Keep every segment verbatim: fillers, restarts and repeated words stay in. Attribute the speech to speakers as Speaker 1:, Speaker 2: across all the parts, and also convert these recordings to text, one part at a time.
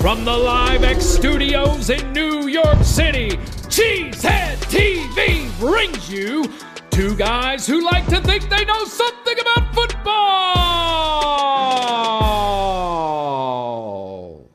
Speaker 1: From the LiveX studios in New York City, Cheesehead T V brings you two guys who like to think they know something about football.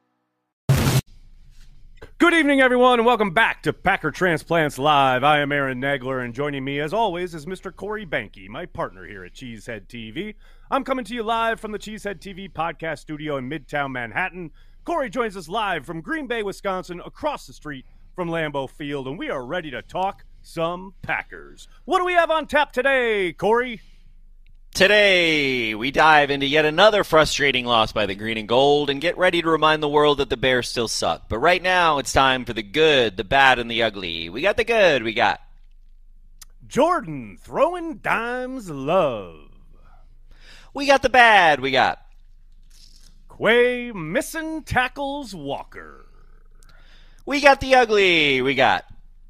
Speaker 2: Good evening, everyone, and welcome back to Packer Transplants Live. I am Aaron Nagler, and joining me, as always, is Mister Corey Banky, my partner here at Cheesehead T V. I'm coming to you live from the Cheesehead T V podcast studio in Midtown Manhattan. Corey joins us live from Green Bay, Wisconsin, across the street from Lambeau Field, and we are ready to talk some Packers. What do we have on tap today, Corey?
Speaker 3: Today, we dive into yet another frustrating loss by the Green and Gold and get ready to remind the world that the Bears still suck. But right now, it's time for the good, the bad, and the ugly. We got the good. We got
Speaker 2: Jordan throwing dimes love.
Speaker 3: We got the bad. We got
Speaker 2: Quay missing tackles Walker.
Speaker 3: We got the ugly. We got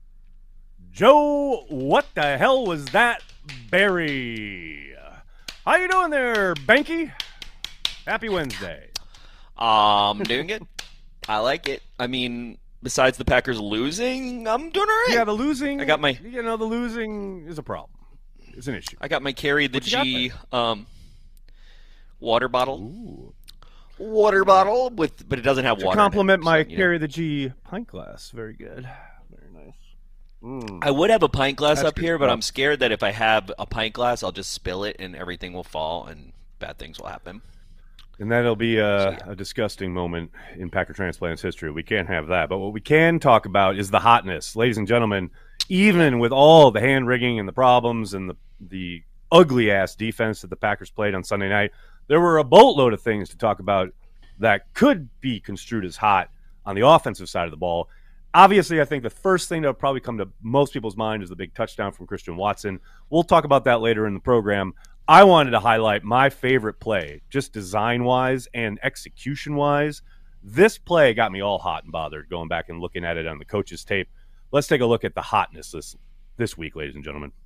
Speaker 2: Joe, what the hell was that, Barry? How you doing there, Banky? Happy Wednesday.
Speaker 3: Um, doing good. I like it. I mean, besides the Packers losing, I'm doing all right.
Speaker 2: Yeah, the losing.
Speaker 3: I got my.
Speaker 2: You know, the losing is a problem. It's an issue.
Speaker 3: I got my carry the G um water bottle.
Speaker 2: Ooh.
Speaker 3: Water bottle with, but it doesn't have
Speaker 2: to
Speaker 3: water.
Speaker 2: Compliment
Speaker 3: in it,
Speaker 2: my
Speaker 3: so,
Speaker 2: carry
Speaker 3: know.
Speaker 2: the G pint glass. Very good. Very nice. Mm.
Speaker 3: I would have a pint glass
Speaker 2: That's
Speaker 3: up here,
Speaker 2: good.
Speaker 3: but I'm scared that if I have a pint glass, I'll just spill it and everything will fall and bad things will happen.
Speaker 2: And that'll be a,
Speaker 3: So, yeah.
Speaker 2: a disgusting moment in Packer Transplants history. We can't have that. But what we can talk about is the hotness. Ladies and gentlemen, even with all the hand-rigging and the problems and the, the ugly-ass defense that the Packers played on Sunday night, there were a boatload of things to talk about that could be construed as hot on the offensive side of the ball. Obviously, I think the first thing that would probably come to most people's mind is the big touchdown from Christian Watson. We'll talk about that later in the program. I wanted to highlight my favorite play, just design-wise and execution-wise. This play got me all hot and bothered going back and looking at it on the coach's tape. Let's take a look at the hotness this, this week, ladies and gentlemen.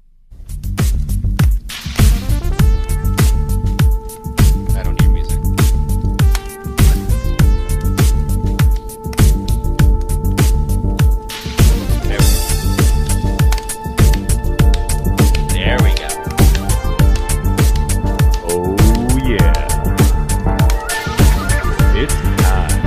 Speaker 3: I don't hear music. There we go.
Speaker 2: Oh, yeah. It's time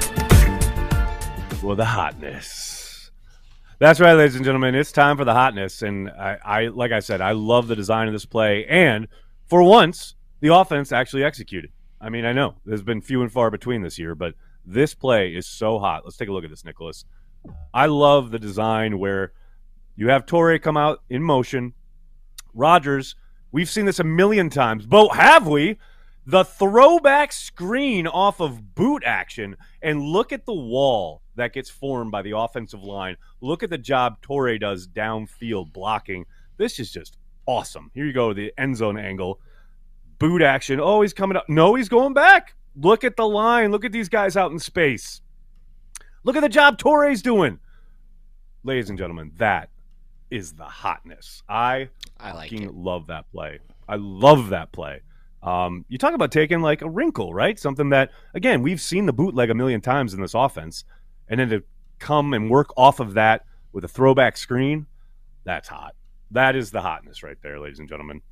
Speaker 2: for the hotness. That's right, ladies and gentlemen. It's time for the hotness. And I, I, like I said, I love the design of this play. And for once, the offense actually executed. I mean, I know there's been few and far between this year, but this play is so hot. Let's take a look at this, Nicholas. I love the design where you have Torrey come out in motion. Rodgers, we've seen this a million times, but have we? The throwback screen off of boot action, and look at the wall that gets formed by the offensive line. Look at the job Torrey does downfield blocking. This is just awesome. Here you go, the end zone angle. Boot action. Oh, he's coming up. No, he's going back. Look at the line. Look at these guys out in space. Look at the job Torrey's doing. Ladies and gentlemen, that is the hotness. I,
Speaker 3: I like
Speaker 2: fucking
Speaker 3: it.
Speaker 2: love that play. I love that play. Um, you talk about taking like a wrinkle, right? Something that, again, we've seen the bootleg a million times in this offense. And then to come and work off of that with a throwback screen, that's hot. That is the hotness right there, ladies and gentlemen.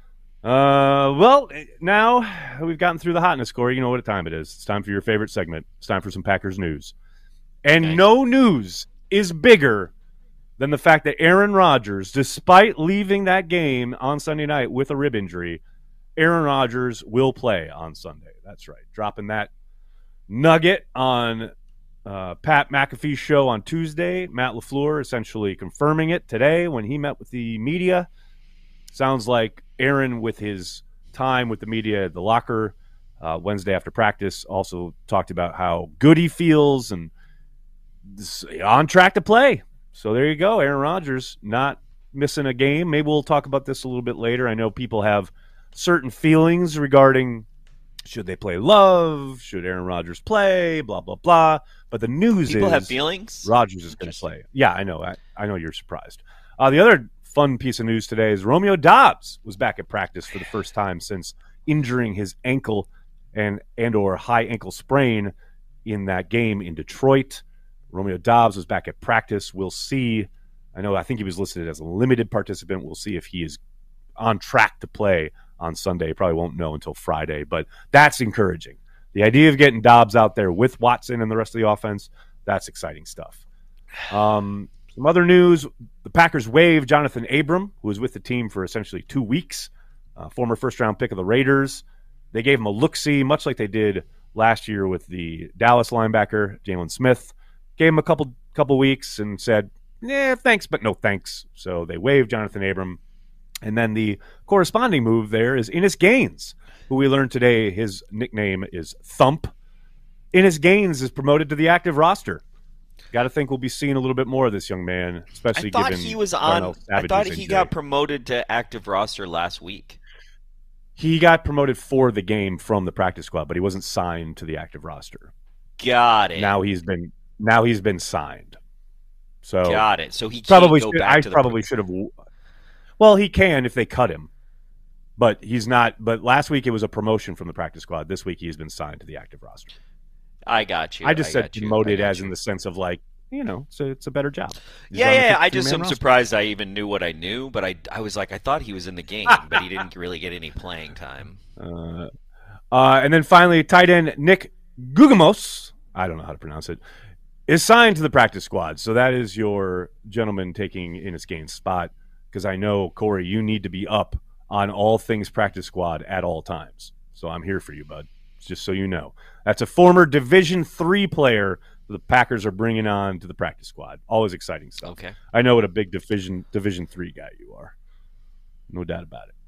Speaker 2: Uh, well, now we've gotten through the hotness, Corey. You know what time it is. It's time for your favorite segment. It's time for some Packers news. And
Speaker 3: Okay.
Speaker 2: no news is bigger than the fact that Aaron Rodgers, despite leaving that game on Sunday night with a rib injury, Aaron Rodgers will play on Sunday. That's right. Dropping that nugget on uh, Pat McAfee's show on Tuesday. Matt LaFleur essentially confirming it today when he met with the media. Sounds like Aaron, with his time with the media at the locker uh, Wednesday after practice, also talked about how good he feels and this, on track to play. So there you go. Aaron Rodgers not missing a game. Maybe we'll talk about this a little bit later. I know people have certain feelings regarding should they play Love, should Aaron Rodgers play, blah, blah, blah. But the news
Speaker 3: People
Speaker 2: is
Speaker 3: have feelings.
Speaker 2: Rodgers is going to play. Yeah, I know. I, I know you're surprised. Uh, the other fun piece of news today is Romeo Doubs was back at practice for the first time since injuring his ankle and and or high ankle sprain in that game in Detroit. Romeo Doubs was back at practice. We'll see. I know, I think he was listed as a limited participant. We'll see if he is on track to play on Sunday. Probably won't know until Friday, but that's encouraging. The idea of getting Doubs out there with Watson and the rest of the offense, that's exciting stuff. Um, some other news, the Packers waived Jonathan Abram, who was with the team for essentially two weeks, uh, former first-round pick of the Raiders. They gave him a look-see, much like they did last year with the Dallas linebacker, Jalen Smith. Gave him a couple couple weeks and said, yeah, thanks, but no thanks. So they waived Jonathan Abram. And then the corresponding move there is Innis Gaines, who we learned today his nickname is Thump. Innis Gaines is promoted to the active roster. Got to think we'll be seeing a little bit more of this young man, especially
Speaker 3: I thought
Speaker 2: given
Speaker 3: he was on. I thought he
Speaker 2: injury.
Speaker 3: got promoted to active roster last week.
Speaker 2: He got promoted for the game from the practice squad, but he wasn't signed to the active roster.
Speaker 3: Got it.
Speaker 2: Now he's been now he's been signed. So
Speaker 3: got it. So he can't
Speaker 2: probably
Speaker 3: go
Speaker 2: should,
Speaker 3: back
Speaker 2: I
Speaker 3: to the
Speaker 2: probably should have. Well, he can if they cut him, but he's not. But last week it was a promotion from the practice squad. This week he's been signed to the active roster.
Speaker 3: I got you.
Speaker 2: I just
Speaker 3: I
Speaker 2: said
Speaker 3: got you.
Speaker 2: promoted
Speaker 3: I got
Speaker 2: as
Speaker 3: you.
Speaker 2: in the sense of like, you know, it's a, it's a better job. He's
Speaker 3: Yeah,
Speaker 2: on the
Speaker 3: yeah. I just
Speaker 2: fifty-man
Speaker 3: am
Speaker 2: roster.
Speaker 3: surprised I even knew what I knew, but I, I was like, I thought he was in the game, but he didn't really get any playing time.
Speaker 2: Uh, uh, and then finally, tight end Nick Gugamos, I don't know how to pronounce it, is signed to the practice squad. So that is your gentleman taking Innis Gaines' spot, because I know, Corey, you need to be up on all things practice squad at all times. So I'm here for you, bud, just so you know. That's a former Division three player the Packers are bringing on to the practice squad. Always exciting stuff.
Speaker 3: Okay.
Speaker 2: I know what a big Division Division three guy you are. No doubt about it.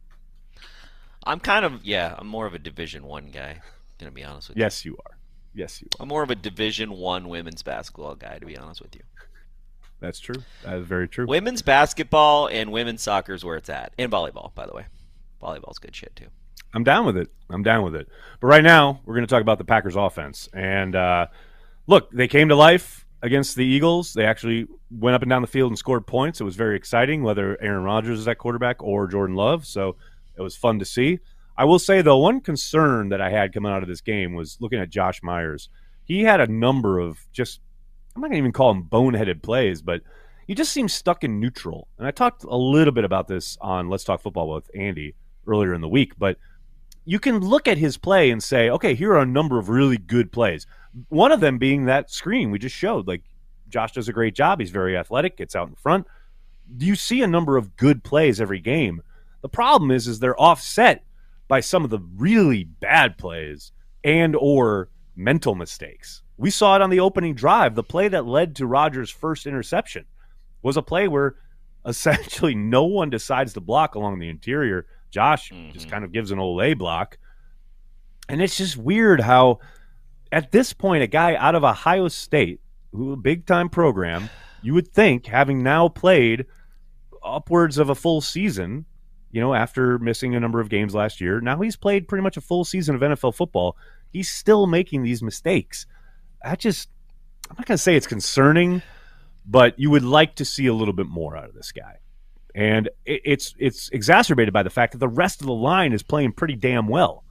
Speaker 3: I'm kind of, yeah, I'm more of a Division One guy, going to be honest with you.
Speaker 2: Yes, you are. Yes, you are.
Speaker 3: I'm more of a Division One women's basketball guy, to be honest with you.
Speaker 2: That's true. That is very true.
Speaker 3: Women's basketball and women's soccer is where it's at. And volleyball, by the way. Volleyball's good shit, too.
Speaker 2: I'm down with it. I'm down with it. But right now, we're going to talk about the Packers offense. And uh, look, they came to life against the Eagles. They actually went up and down the field and scored points. It was very exciting, whether Aaron Rodgers is at quarterback or Jordan Love. So it was fun to see. I will say, though, one concern that I had coming out of this game was looking at Josh Myers. He had a number of just, I'm not going to even call them boneheaded plays, but he just seems stuck in neutral. And I talked a little bit about this on Let's Talk Football with Andy earlier in the week, but you can look at his play and say, okay, here are a number of really good plays. One of them being that screen we just showed. Like, Josh does a great job. He's very athletic, gets out in front. You see a number of good plays every game. The problem is, is they're offset by some of the really bad plays and or mental mistakes. We saw it on the opening drive. The play that led to Rodgers' first interception was a play where essentially no one decides to block along the interior. Josh mm-hmm. just kind of gives an Olay block. And it's just weird how at this point, a guy out of Ohio State, who a big-time program, you would think, having now played upwards of a full season, you know, after missing a number of games last year, now he's played pretty much a full season of N F L football. He's still making these mistakes. I just, I'm not going to say it's concerning, but you would like to see a little bit more out of this guy. And it, it's it's exacerbated by the fact that the rest of the line is playing pretty damn well.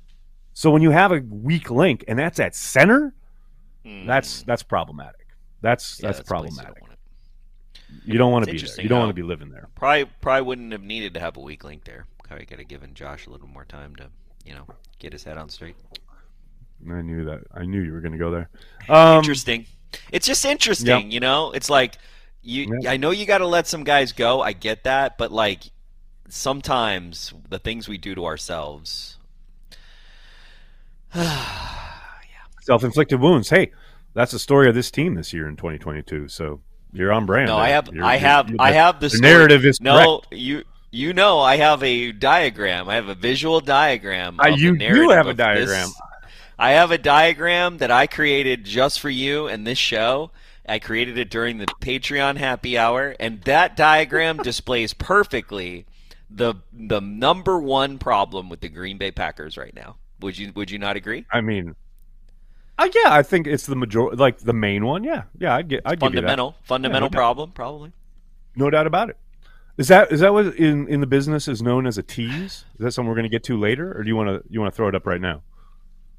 Speaker 2: So when you have a weak link, and that's at center, mm. that's that's problematic. That's yeah, that's, that's problematic. You don't want to be there. You don't want to be living there.
Speaker 3: Probably probably wouldn't have needed to have a weak link there. Probably could have given Josh a little more time to, you know, get his head on straight.
Speaker 2: I knew that. I knew you were going to go there. Um,
Speaker 3: interesting. It's just interesting, yep. you know. It's like you. Yep. I know you got to let some guys go. I get that, but like sometimes the things we do to ourselves.
Speaker 2: yeah. Self-inflicted wounds. Hey, that's the story of this team this year in twenty twenty-two. So you're on brand.
Speaker 3: No,
Speaker 2: there.
Speaker 3: I have.
Speaker 2: You're,
Speaker 3: I have.
Speaker 2: you're,
Speaker 3: I have the,
Speaker 2: the narrative is
Speaker 3: no.
Speaker 2: Correct.
Speaker 3: You. You know, I have a diagram. I have a visual diagram. Of
Speaker 2: uh, you
Speaker 3: the narrative
Speaker 2: do have a
Speaker 3: of
Speaker 2: diagram.
Speaker 3: This. I have a diagram that I created just for you and this show. I created it during the Patreon happy hour, and that diagram displays perfectly the the number one problem with the Green Bay Packers right now. Would you Would you not agree?
Speaker 2: I mean, uh, yeah, I think it's the major, like the main one. Yeah, yeah, I'd get, I'd give you that.
Speaker 3: Fundamental, fundamental yeah, no problem, probably.
Speaker 2: No doubt about it. Is that is that what in, in the business is known as a tease? Is that something we're going to get to later, or do you want to you want to throw it up right now?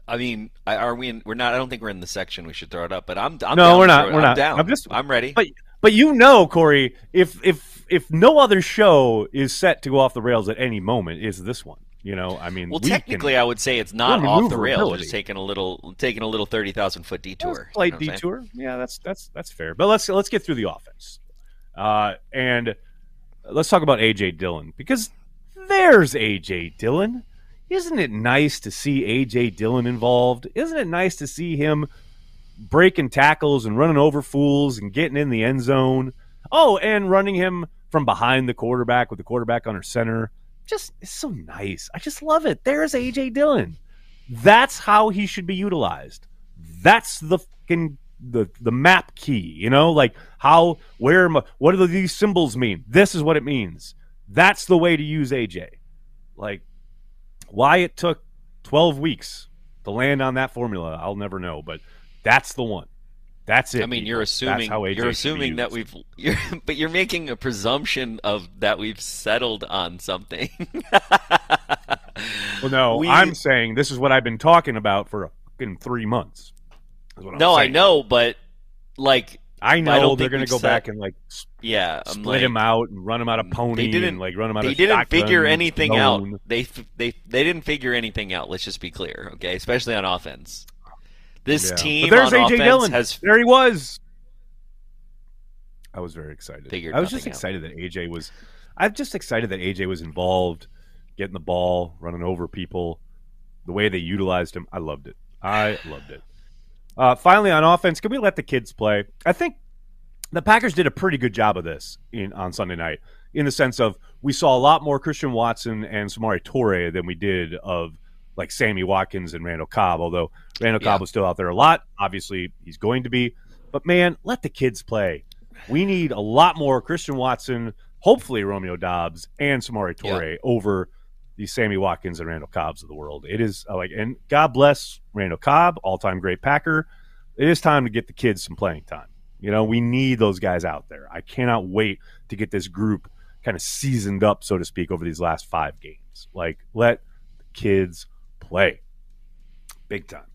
Speaker 3: I mean, are we? In, we're not. I don't think we're in the section. We should throw it up. But I'm. I'm
Speaker 2: no,
Speaker 3: down
Speaker 2: we're not. We're
Speaker 3: I'm
Speaker 2: not.
Speaker 3: down.
Speaker 2: I'm just.
Speaker 3: I'm ready.
Speaker 2: But but you know, Corey, if if if no other show is set to go off the rails at any moment, is this one? You know, I mean,
Speaker 3: well,
Speaker 2: we
Speaker 3: technically,
Speaker 2: can,
Speaker 3: I would say it's not
Speaker 2: well,
Speaker 3: off the rails. Just taking a little, taking a little thirty thousand foot detour.
Speaker 2: Slight
Speaker 3: you know
Speaker 2: detour. Yeah, that's that's that's fair. But let's let's get through the offense, uh, and let's talk about A J Dillon, because there's A J Dillon. Isn't it nice to see A J Dillon involved? Isn't it nice to see him breaking tackles and running over fools and getting in the end zone? Oh, and running him from behind the quarterback with the quarterback under center. Just, it's so nice. I just love it. There's A J Dillon. That's how he should be utilized. That's the fucking the the map key, you know, like how, where, what do these symbols mean? This is what it means. That's the way to use A J. Like, why it took twelve weeks to land on that formula, I'll never know, but that's the one. That's it.
Speaker 3: I mean,
Speaker 2: people.
Speaker 3: you're assuming you're assuming that we've, you're, but you're making a presumption of that we've settled on something.
Speaker 2: Well, no,
Speaker 3: we,
Speaker 2: I'm saying this is what I've been talking about for fucking three months.
Speaker 3: No, I know, but like
Speaker 2: I know
Speaker 3: I
Speaker 2: they're going to go
Speaker 3: set,
Speaker 2: back and like
Speaker 3: yeah,
Speaker 2: split
Speaker 3: like,
Speaker 2: him out and run him out of pony.
Speaker 3: They didn't
Speaker 2: and, like run him out.
Speaker 3: They
Speaker 2: of
Speaker 3: didn't figure
Speaker 2: shotgun,
Speaker 3: anything
Speaker 2: zone.
Speaker 3: out. They they they didn't figure anything out. Let's just be clear, okay? Especially on offense. This
Speaker 2: yeah.
Speaker 3: team
Speaker 2: but there's
Speaker 3: on
Speaker 2: A J
Speaker 3: offense
Speaker 2: Dillon.
Speaker 3: has
Speaker 2: there he was. I was very excited.
Speaker 3: Figured
Speaker 2: I was just
Speaker 3: out.
Speaker 2: excited that A J was. I'm just excited that A J was involved, getting the ball, running over people. The way they utilized him, I loved it. I loved it. Uh, finally, on offense, can we let the kids play? I think the Packers did a pretty good job of this in on Sunday night, in the sense of we saw a lot more Christian Watson and Samori Toure than we did of like Sammy Watkins and Randall Cobb, although Randall
Speaker 3: yeah.
Speaker 2: Cobb was still out there a lot. Obviously, he's going to be. But, man, let the kids play. We need a lot more Christian Watson, hopefully Romeo Doubs, and Samori Toure yeah. over these Sammy Watkins and Randall Cobbs of the world. It is uh, like, and God bless Randall Cobb, all-time great Packer. It is time to get the kids some playing time. You know, we need those guys out there. I cannot wait to get this group kind of seasoned up, so to speak, over these last five games. Like, let the kids play. Big time.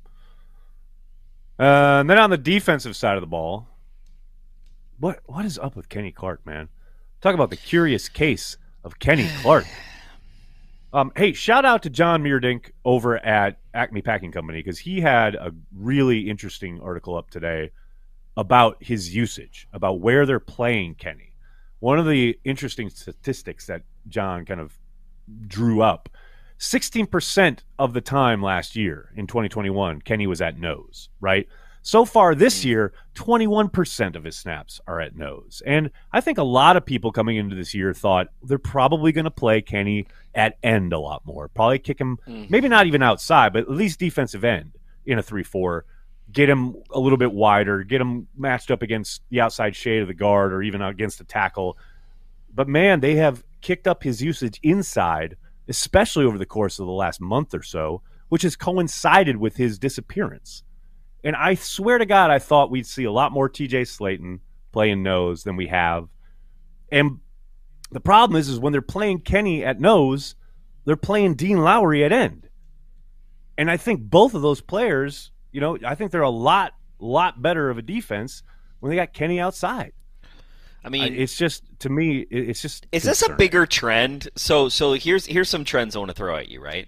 Speaker 2: Uh, and then on the defensive side of the ball, what what is up with Kenny Clark, man? Talk about the curious case of Kenny Clark. Um, hey, shout out to John Meerdink over at Acme Packing Company, because he had a really interesting article up today about his usage, about where they're playing Kenny. One of the interesting statistics that John kind of drew up, sixteen percent of the time last year in twenty twenty-one, Kenny was at nose, right? So far this year, twenty-one percent of his snaps are at nose. And I think a lot of people coming into this year thought they're probably going to play Kenny at end a lot more. Probably kick him, mm-hmm. maybe not even outside, but at least defensive end in a three four. Get him a little bit wider, get him matched up against the outside shade of the guard or even against the tackle. But, man, they have kicked up his usage inside, especially over the course of the last month or so, which has coincided with his disappearance. And I swear to God, I thought we'd see a lot more T J Slayton playing nose than we have. And the problem is, is when they're playing Kenny at nose, they're playing Dean Lowry at end. And I think both of those players, you know, I think they're a lot, lot better of a defense when they got Kenny outside.
Speaker 3: I mean,
Speaker 2: it's just, to me, it's just
Speaker 3: Is
Speaker 2: concerning.
Speaker 3: This a bigger trend? So so here's here's some trends I want to throw at you, right?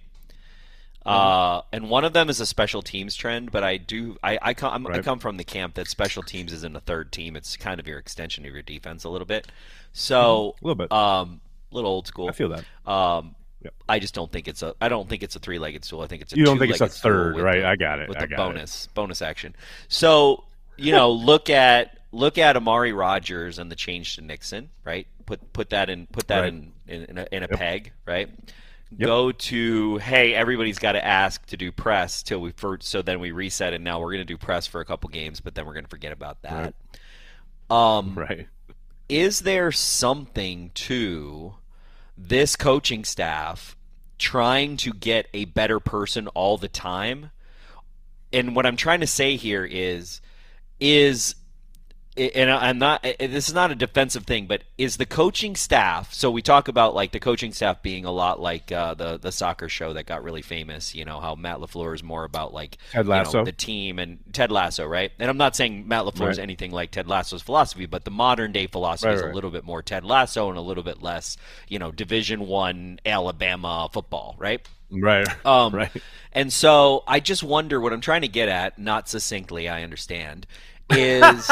Speaker 3: Uh, and one of them is a special teams trend, but I do I I come right. I come from the camp that special teams isn't a third team; it's kind of your extension of your defense a little bit. So
Speaker 2: mm-hmm. a little bit,
Speaker 3: um, a little old school.
Speaker 2: I feel that.
Speaker 3: Um, yep. I just don't think it's a I don't think it's a three-legged stool. I think it's a
Speaker 2: you don't think it's a third,
Speaker 3: with
Speaker 2: right?
Speaker 3: The,
Speaker 2: I got it
Speaker 3: with
Speaker 2: I
Speaker 3: the
Speaker 2: got
Speaker 3: bonus
Speaker 2: it.
Speaker 3: bonus action. So you know, look at look at Amari Rodgers and the change to Nixon, right? Put put that in put that right. in in, in a, in a yep. peg, right? Yep. Go to, hey, everybody's got to ask to do press till we first, so then we reset, and now we're going to do press for a couple games, but then we're going to forget about that.
Speaker 2: Right.
Speaker 3: Um,
Speaker 2: right.
Speaker 3: Is there something to this coaching staff trying to get a better person all the time? And what I'm trying to say here is, is and I'm not, this is not a defensive thing, but is the coaching staff, so we talk about like the coaching staff being a lot like uh, the, the soccer show that got really famous, you know, how Matt LaFleur is more about like
Speaker 2: Ted Lasso.
Speaker 3: You know, the team and Ted Lasso, right? And I'm not saying Matt LaFleur is
Speaker 2: Right. anything
Speaker 3: anything like Ted Lasso's philosophy, but the modern day philosophy
Speaker 2: Right,
Speaker 3: is a
Speaker 2: right.
Speaker 3: little bit more Ted Lasso and a little bit less, you know, Division One Alabama football, right?
Speaker 2: Right.
Speaker 3: Um,
Speaker 2: right.
Speaker 3: And so I just wonder what I'm trying to get at, not succinctly, I understand, is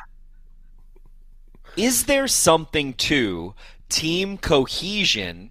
Speaker 3: is there something to team cohesion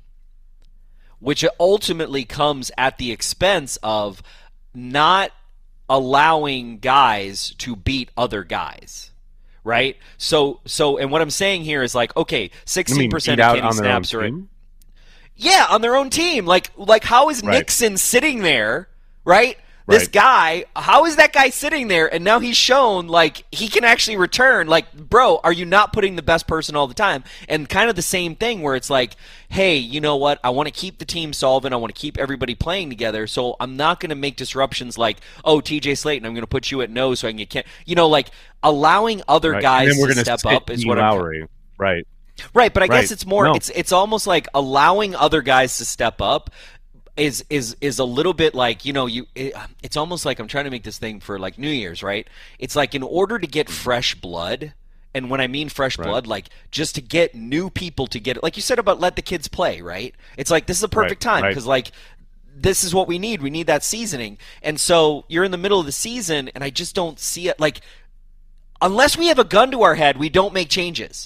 Speaker 3: which ultimately comes at the expense of not allowing guys to beat other guys? Right? So so and what I'm saying here is like, okay,
Speaker 2: You
Speaker 3: sixteen
Speaker 2: mean
Speaker 3: percent
Speaker 2: eat
Speaker 3: of
Speaker 2: out
Speaker 3: Kenny
Speaker 2: on their own
Speaker 3: snaps are
Speaker 2: team?
Speaker 3: Yeah, on their own team. Like, like how is
Speaker 2: Right.
Speaker 3: Nixon sitting there, right? This
Speaker 2: Right.
Speaker 3: guy, how is that guy sitting there? And now he's shown, like, he can actually return. Like, bro, are you not putting the best person all the time? And kind of the same thing where it's like, hey, you know what? I want to keep the team solvent. I want to keep everybody playing together. So I'm not going to make disruptions like, oh, T J Slayton, I'm going to put you at no so I can get Ken. You know, like, allowing other
Speaker 2: Right.
Speaker 3: guys
Speaker 2: and then we're
Speaker 3: to
Speaker 2: gonna
Speaker 3: step
Speaker 2: sit
Speaker 3: up is
Speaker 2: Dean
Speaker 3: what I'm
Speaker 2: Lowry. Right.
Speaker 3: Right, but I
Speaker 2: Right.
Speaker 3: guess it's more
Speaker 2: No.
Speaker 3: it's it's almost like allowing other guys to step up is is is a little bit like, you know, you it, it's almost like I'm trying to make this thing for like New Year's, right? It's like in order to get fresh blood, and when I mean fresh
Speaker 2: Right.
Speaker 3: blood, like just to get new people to get it, like you said about let the kids play, right? It's like this is a perfect
Speaker 2: Right,
Speaker 3: time
Speaker 2: right.
Speaker 3: because like this is what we need. We need that seasoning. And so you're in the middle of the season and I just don't see it like unless we have a gun to our head, we don't make changes.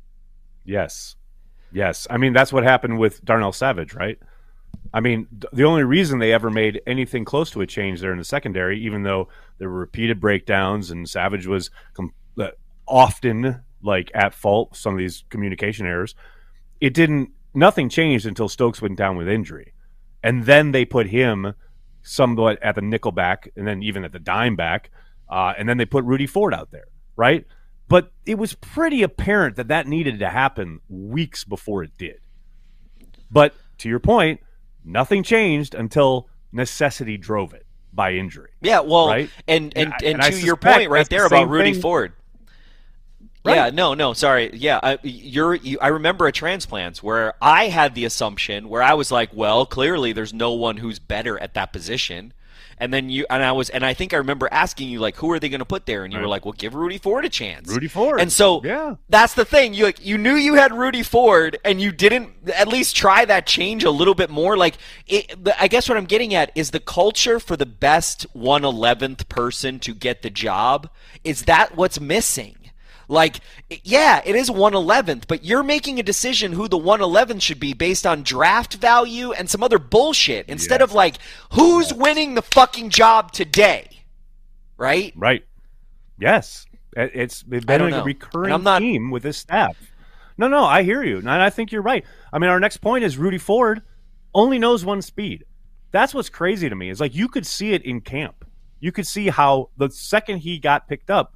Speaker 2: Yes. Yes. I mean, that's what happened with Darnell Savage, right? I mean, th- the only reason they ever made anything close to a change there in the secondary, even though there were repeated breakdowns and Savage was com- uh, often like at fault for some of these communication errors, it didn't, nothing changed until Stokes went down with injury. And then they put him somewhat at the nickel back and then even at the dime back. Uh, and then they put Rudy Ford out there, right? But it was pretty apparent that that needed to happen weeks before it did. But to your point, nothing changed until necessity drove it by injury.
Speaker 3: Yeah, well,
Speaker 2: Right?
Speaker 3: and and,
Speaker 2: And
Speaker 3: and,
Speaker 2: I- and I
Speaker 3: to your
Speaker 2: suspect
Speaker 3: point right
Speaker 2: that's the
Speaker 3: there about
Speaker 2: same
Speaker 3: Rudy
Speaker 2: thing-
Speaker 3: Ford.
Speaker 2: Right.
Speaker 3: Yeah, no, no, sorry. Yeah, I, you're. You, I remember a transplants where I had the assumption where I was like, well, clearly there's no one who's better at that position. And then you and I was and I think I remember asking you like, who are they going to put there? And you
Speaker 2: Right.
Speaker 3: were like, well, give Rudy Ford a chance.
Speaker 2: Rudy Ford.
Speaker 3: And so
Speaker 2: Yeah.
Speaker 3: that's the thing. You like you knew you had Rudy Ford, and you didn't at least try that change a little bit more. Like, it, the- I guess what I'm getting at is the culture for the best one eleventh person to get the job. Is that what's missing? Like, yeah, it is one eleventh, but you're making a decision who the one eleventh should be based on draft value and some other bullshit instead
Speaker 2: Yes.
Speaker 3: of like, who's winning the fucking job today? Right?
Speaker 2: Right. Yes. It- It's been
Speaker 3: I don't
Speaker 2: like
Speaker 3: know.
Speaker 2: a recurring
Speaker 3: And I'm not-
Speaker 2: theme with this staff. No, no, I hear you. And I think you're right. I mean, our next point is Rudy Ford only knows one speed. That's what's crazy to me. Is like you could see it in camp. You could see how the second he got picked up,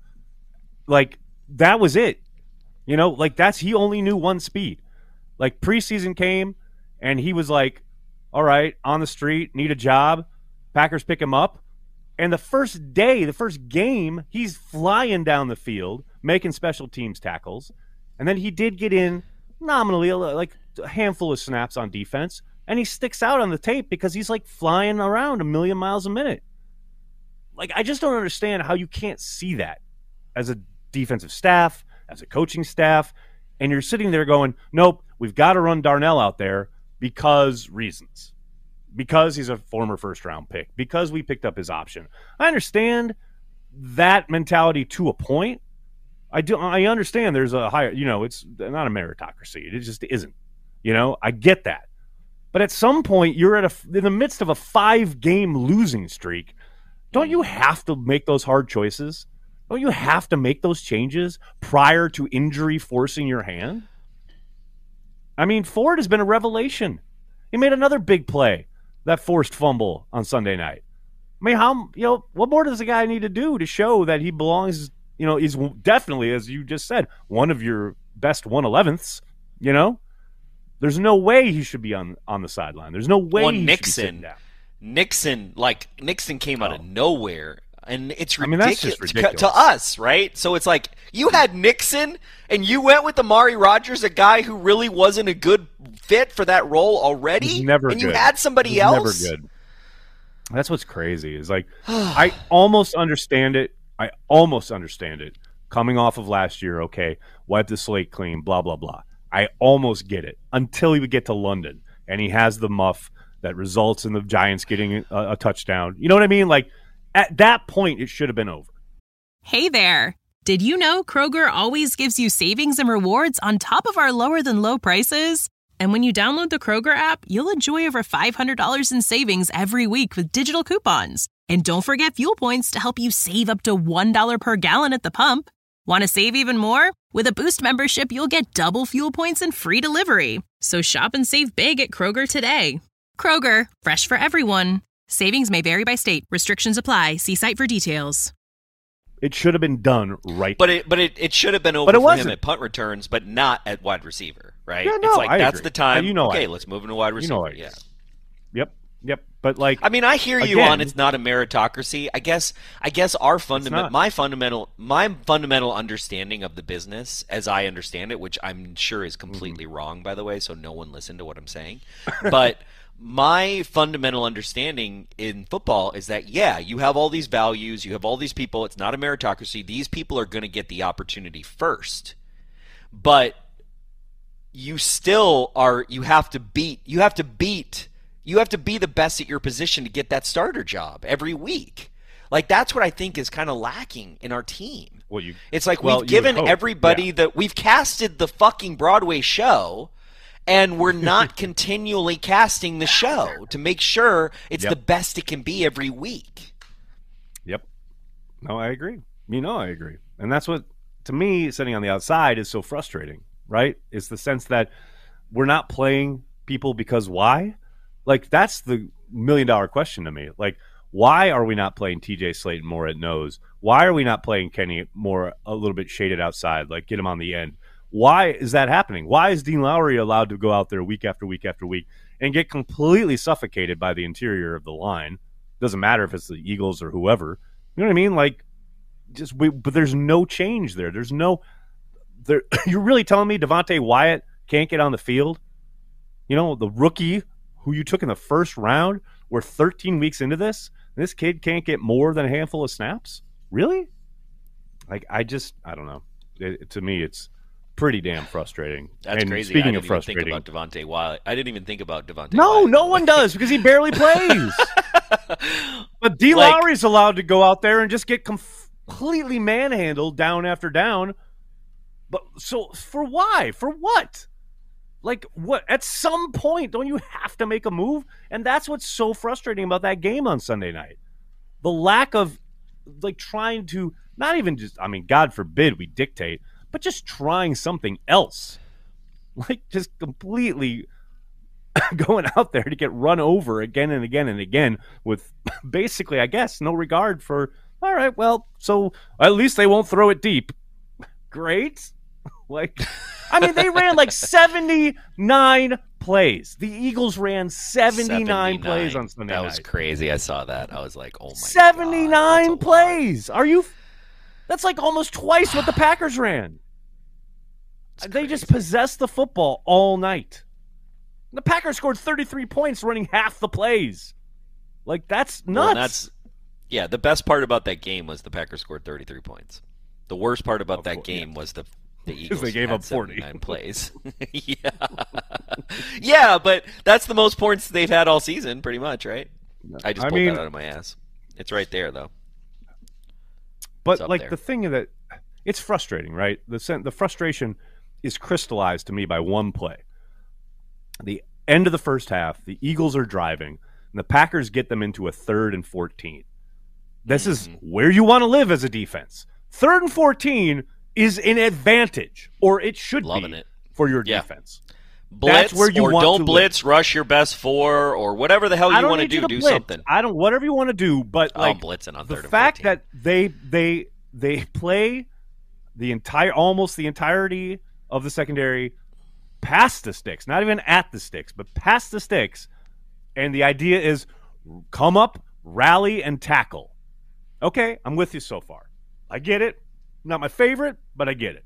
Speaker 2: like that was it. You know, like that's he only knew one speed. Like preseason came and he was like, all right, on the street, need a job. Packers pick him up. And the first day, the first game, he's flying down the field, making special teams tackles. And then he did get in nominally like a handful of snaps on defense. And he sticks out on the tape because he's like flying around a million miles a minute. Like, I just don't understand how you can't see that as a defensive staff, as a coaching staff. And you're sitting there going, nope, we've got to run Darnell out there because reasons. Because he's a former first round pick, because we picked up his option. I understand that mentality to a point. I do. I understand there's a higher, you know, it's not a meritocracy. It just isn't. You know, I get that. But at some point, you're at a in the midst of a five game losing streak. Don't you have to make those hard choices? Don't you have to make those changes prior to injury forcing your hand? I mean, Ford has been a revelation. He made another big play, that forced fumble on Sunday night. I mean, how, you know, what more does the guy need to do to show that he belongs, you know, he's definitely, as you just said, one of your best one elevenths, you know? There's no way he should be on, on the sideline. There's no way
Speaker 3: Well,
Speaker 2: he
Speaker 3: Nixon.
Speaker 2: should be sitting down.
Speaker 3: Nixon, like Nixon came out
Speaker 2: Oh.
Speaker 3: of nowhere. And it's ridiculous,
Speaker 2: I mean, that's just ridiculous
Speaker 3: to us, right? So it's like you had Nixon and you went with Amari Rodgers, a guy who really wasn't a good fit for that role already.
Speaker 2: He's never
Speaker 3: and
Speaker 2: good.
Speaker 3: you had somebody
Speaker 2: He's
Speaker 3: else.
Speaker 2: Never good. That's what's crazy. Is like I almost understand it. I almost understand it. Coming off of last year, okay, wipe the slate clean, blah blah blah. I almost get it until we get to London and he has the muff that results in the Giants getting a, a touchdown. You know what I mean? Like. At that point, it should have been over.
Speaker 4: Hey there. Did you know Kroger always gives you savings and rewards on top of our lower-than-low prices? And when you download the Kroger app, you'll enjoy over five hundred dollars in savings every week with digital coupons. And don't forget fuel points to help you save up to one dollar per gallon at the pump. Want to save even more? With a Boost membership, you'll get double fuel points and free delivery. So shop and save big at Kroger today. Kroger, fresh for everyone. Savings may vary by state. Restrictions apply. See site for details.
Speaker 2: It should have been done right.
Speaker 3: But it but it, it should have been over
Speaker 2: but it
Speaker 3: for
Speaker 2: wasn't.
Speaker 3: him at punt returns, but not at wide receiver, right?
Speaker 2: Yeah, no,
Speaker 3: it's like
Speaker 2: I
Speaker 3: that's
Speaker 2: agree.
Speaker 3: the time.
Speaker 2: Uh, you know
Speaker 3: okay,
Speaker 2: I,
Speaker 3: let's move into wide receiver.
Speaker 2: You know I,
Speaker 3: yeah.
Speaker 2: Yep. Yep. But like
Speaker 3: I mean, I hear you
Speaker 2: again,
Speaker 3: on it's not a meritocracy. I guess I guess our fundamental my fundamental my fundamental understanding of the business as I understand it, which I'm sure is completely mm-hmm. wrong, by the way, so no one listen to what I'm saying. But my fundamental understanding in football is that, yeah, you have all these values, you have all these people, it's not a meritocracy. These people are going to get the opportunity first. But you still are, you have to beat, you have to beat, you have to be the best at your position to get that starter job every week. Like, that's what I think is kind of lacking in our team.
Speaker 2: Well, you,
Speaker 3: it's like
Speaker 2: well,
Speaker 3: we've given everybody
Speaker 2: yeah.
Speaker 3: that we've casted the fucking Broadway show, and we're not continually casting the show to make sure it's
Speaker 2: yep.
Speaker 3: the best it can be every week.
Speaker 2: Yep. No, I agree. You know I agree. And that's what, to me, sitting on the outside is so frustrating, right? It's the sense that we're not playing people because why? Like, that's the million-dollar question to me. Like, why are we not playing T J Slayton more at nose? Why are we not playing Kenny more a little bit shaded outside, like get him on the end? Why is that happening? Why is Dean Lowry allowed to go out there week after week after week and get completely suffocated by the interior of the line? Doesn't matter if it's the Eagles or whoever. You know what I mean? Like, just we, but there's no change there. There's no there. You're really telling me Devontae Wyatt can't get on the field? You know, the rookie who you took in the first round, we're thirteen weeks into this, and this kid can't get more than a handful of snaps? Really? Like, I just, I don't know. It, to me, it's pretty damn frustrating.
Speaker 3: That's
Speaker 2: and
Speaker 3: crazy.
Speaker 2: Speaking
Speaker 3: I didn't
Speaker 2: of frustrating,
Speaker 3: even think about Devontae Wyatt. I didn't even think about Devontae.
Speaker 2: No,
Speaker 3: Wyatt.
Speaker 2: no one does because he barely plays. But D.
Speaker 3: Like,
Speaker 2: Lowry's allowed to go out there and just get completely manhandled down after down. But so for why? For what? Like what? At some point, don't you have to make a move? And that's what's so frustrating about that game on Sunday night. The lack of like trying to not even just. I mean, God forbid we dictate. But just trying something else, like just completely going out there to get run over again and again and again with basically, I guess, no regard for, all right, well, so at least they won't throw it deep. Great. Like, I mean, they ran like seventy-nine plays. The Eagles ran seventy-nine, seventy-nine plays on Sunday night.
Speaker 3: That was crazy. I saw that. I was like, oh my
Speaker 2: seventy-nine
Speaker 3: God. seventy-nine
Speaker 2: plays. Are you... That's like almost twice what the Packers ran. They just possessed the football all night. The Packers scored thirty-three points running half the plays. Like, that's nuts.
Speaker 3: Well, that's, yeah, the best part about that game was the Packers scored thirty-three points. The worst part about
Speaker 2: of
Speaker 3: that
Speaker 2: course,
Speaker 3: game
Speaker 2: yeah.
Speaker 3: was the, the Eagles
Speaker 2: they gave
Speaker 3: had
Speaker 2: up forty.
Speaker 3: seventy-nine plays. yeah. yeah, but that's the most points they've had all season, pretty much, right? I just
Speaker 2: I
Speaker 3: pulled
Speaker 2: mean,
Speaker 3: that out of my ass. It's right there, though.
Speaker 2: But, like,
Speaker 3: there.
Speaker 2: the thing that it's frustrating, right? The the frustration is crystallized to me by one play. The end of the first half, the Eagles are driving, and the Packers get them into a third and fourteen. This mm-hmm. is where you want to live as a defense. Third and fourteen is an advantage, or it should
Speaker 3: Loving
Speaker 2: be
Speaker 3: it.
Speaker 2: for your
Speaker 3: yeah.
Speaker 2: defense.
Speaker 3: Blitz,
Speaker 2: That's where you
Speaker 3: or
Speaker 2: want
Speaker 3: don't
Speaker 2: to
Speaker 3: blitz,
Speaker 2: live.
Speaker 3: rush your best four, or whatever the hell you want to do. Do
Speaker 2: blitz.
Speaker 3: something.
Speaker 2: I don't. Whatever you want to do, but like
Speaker 3: I'm blitzing on
Speaker 2: the
Speaker 3: third and
Speaker 2: fact
Speaker 3: fourteen.
Speaker 2: that they they they play the entire almost the entirety of the secondary past the sticks, not even at the sticks, but past the sticks, and the idea is come up, rally, and tackle. Okay, I'm with you so far. I get it. Not my favorite, but I get it.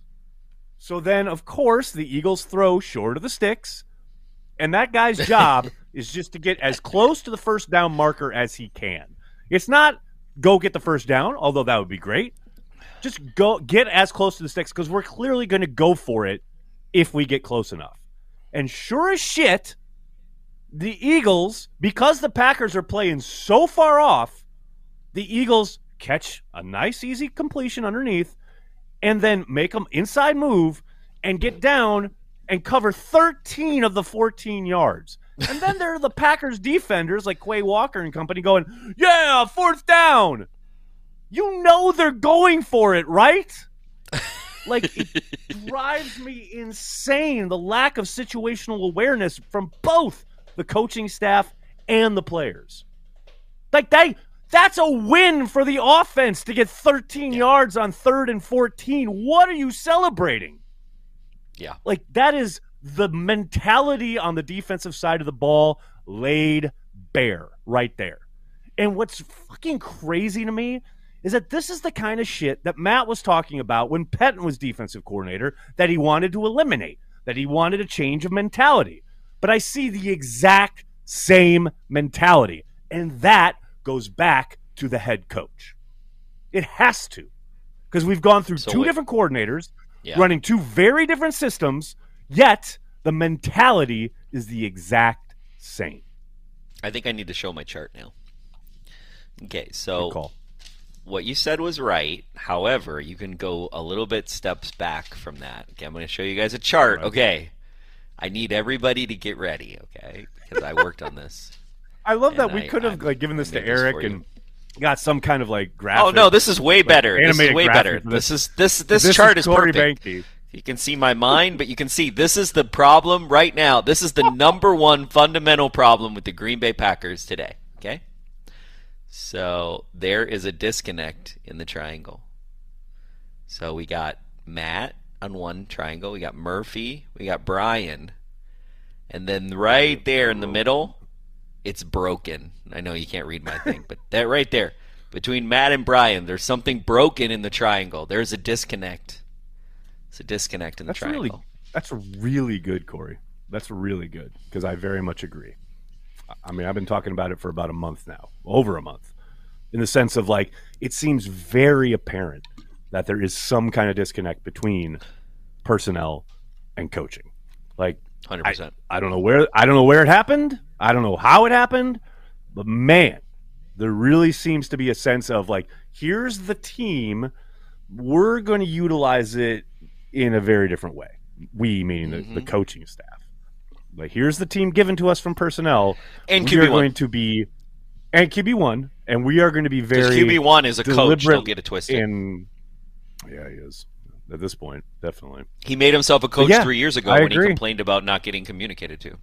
Speaker 2: So then, of course, the Eagles throw short of the sticks, and that guy's job is just to get as close to the first down marker as he can. It's not go get the first down, although that would be great. Just go get as close to the sticks because we're clearly going to go for it if we get close enough. And sure as shit, the Eagles, because the Packers are playing so far off, the Eagles catch a nice, easy completion underneath and then make them inside move and get down and cover thirteen of the fourteen yards. And then there are the Packers defenders like Quay Walker and company going, yeah, fourth down. You know they're going for it, right? Like, it drives me insane, the lack of situational awareness from both the coaching staff and the players. Like, they, that's a win for the offense to get thirteen yeah. yards on third and fourteen. What are you celebrating?
Speaker 3: Yeah.
Speaker 2: Like, that is the mentality on the defensive side of the ball laid bare right there. And what's fucking crazy to me is that this is the kind of shit that Matt was talking about when Pettine was defensive coordinator that he wanted to eliminate, that he wanted a change of mentality. But I see the exact same mentality, and that goes back to the head coach. It has to, because we've gone through so two wait. different coordinators yeah. running two very different systems, yet the mentality is the exact same.
Speaker 3: I think I need to show my chart now. Okay, so what you said was right. However, you can go a little bit steps back from that. Okay, I'm going to show you guys a chart. Right. Okay, I need everybody to get ready, okay, because I worked on this.
Speaker 2: I love that we I, could have like given this to Eric this and got some kind of like graphic.
Speaker 3: Oh no, this is way better.
Speaker 2: Like,
Speaker 3: this is way better. This. this is this this, this chart is, is perfect. Banky. You can see my mind, but you can see this is the problem right now. This is the number one fundamental problem with the Green Bay Packers today. Okay, so there is a disconnect in the triangle. So we got Matt on one triangle, we got Murphy, we got Brian, and then right there in the middle, it's broken. I know you can't read my thing, but that right there, between Matt and Brian, there's something broken in the triangle. There's a disconnect. It's a disconnect in the
Speaker 2: that's
Speaker 3: triangle.
Speaker 2: Really, that's really good, Corey. That's really good, because I very much agree. I mean, I've been talking about it for about a month now, over a month, in the sense of like, it seems very apparent that there is some kind of disconnect between personnel and coaching. Like,
Speaker 3: one hundred percent.
Speaker 2: I, I don't know where I don't know where it happened. I don't know how it happened, but man, there really seems to be a sense of like, here's the team, we're going to utilize it in a very different way. We, meaning the, mm-hmm. the coaching staff. Like, here's the team given to us from personnel,
Speaker 3: and
Speaker 2: we
Speaker 3: Q B one.
Speaker 2: Are going to be and Q B one, and we are going to be very
Speaker 3: Q B one is a coach. Don't get it twisted.
Speaker 2: In, yeah, he is. At this point, definitely.
Speaker 3: He made himself a coach
Speaker 2: yeah,
Speaker 3: three years ago
Speaker 2: I
Speaker 3: when
Speaker 2: agree.
Speaker 3: he complained about not getting communicated to.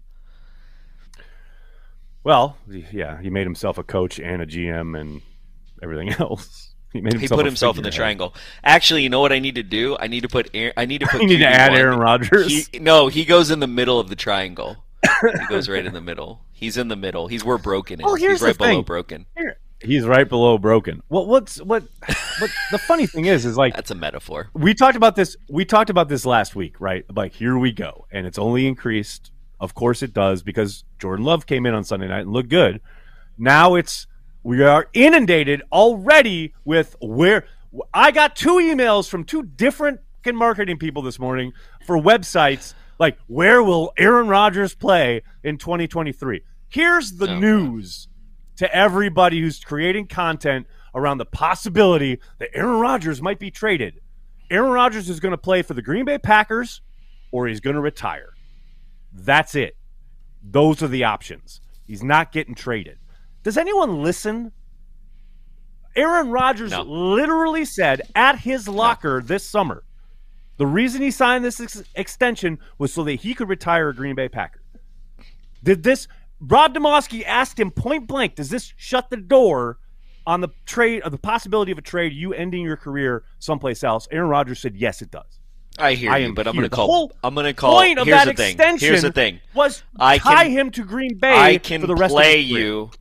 Speaker 2: Well, yeah, he made himself a coach and a G M and everything else. He made himself
Speaker 3: he put himself in the triangle. Actually, you know what I need to do? I need to put. I need to put.
Speaker 2: You need to add Aaron Rodgers.
Speaker 3: He, no, he goes in the middle of the triangle. He goes right in the middle. He's in the middle. He's where broken is.
Speaker 2: Oh, here's
Speaker 3: He's right
Speaker 2: the thing.
Speaker 3: below broken.
Speaker 2: Here. He's right below broken. What? What's what? What? The funny thing is, is like
Speaker 3: that's a metaphor.
Speaker 2: We talked about this. We talked about this last week, right? Like, here we go, and it's only increased. Of course, it does, because Jordan Love came in on Sunday night and looked good. Now it's we are inundated already with where I got two emails from two different marketing people this morning for websites like, where will Aaron Rodgers play in twenty twenty-three? Here's the
Speaker 3: oh,
Speaker 2: news to everybody who's creating content around the possibility that Aaron Rodgers might be traded. Aaron Rodgers is going to play for the Green Bay Packers, or he's going to retire. That's it. Those are the options. He's not getting traded. Does anyone listen? Aaron Rodgers
Speaker 3: no.
Speaker 2: literally said at his locker no. this summer, the reason he signed this ex- extension was so that he could retire a Green Bay Packer. Did this Rob Demovsky asked him point blank, does this shut the door on the trade, or the possibility of a trade, you ending your career someplace else? Aaron Rodgers said, yes, it does.
Speaker 3: I hear
Speaker 2: I
Speaker 3: you, but I'm going to
Speaker 2: the
Speaker 3: call.
Speaker 2: whole
Speaker 3: I'm going to call.
Speaker 2: Point of
Speaker 3: here's
Speaker 2: that
Speaker 3: the thing.
Speaker 2: extension
Speaker 3: Here's the thing.
Speaker 2: Was
Speaker 3: I
Speaker 2: tie
Speaker 3: can,
Speaker 2: him to Green Bay
Speaker 3: I can
Speaker 2: for the rest
Speaker 3: play
Speaker 2: of his career.
Speaker 3: you.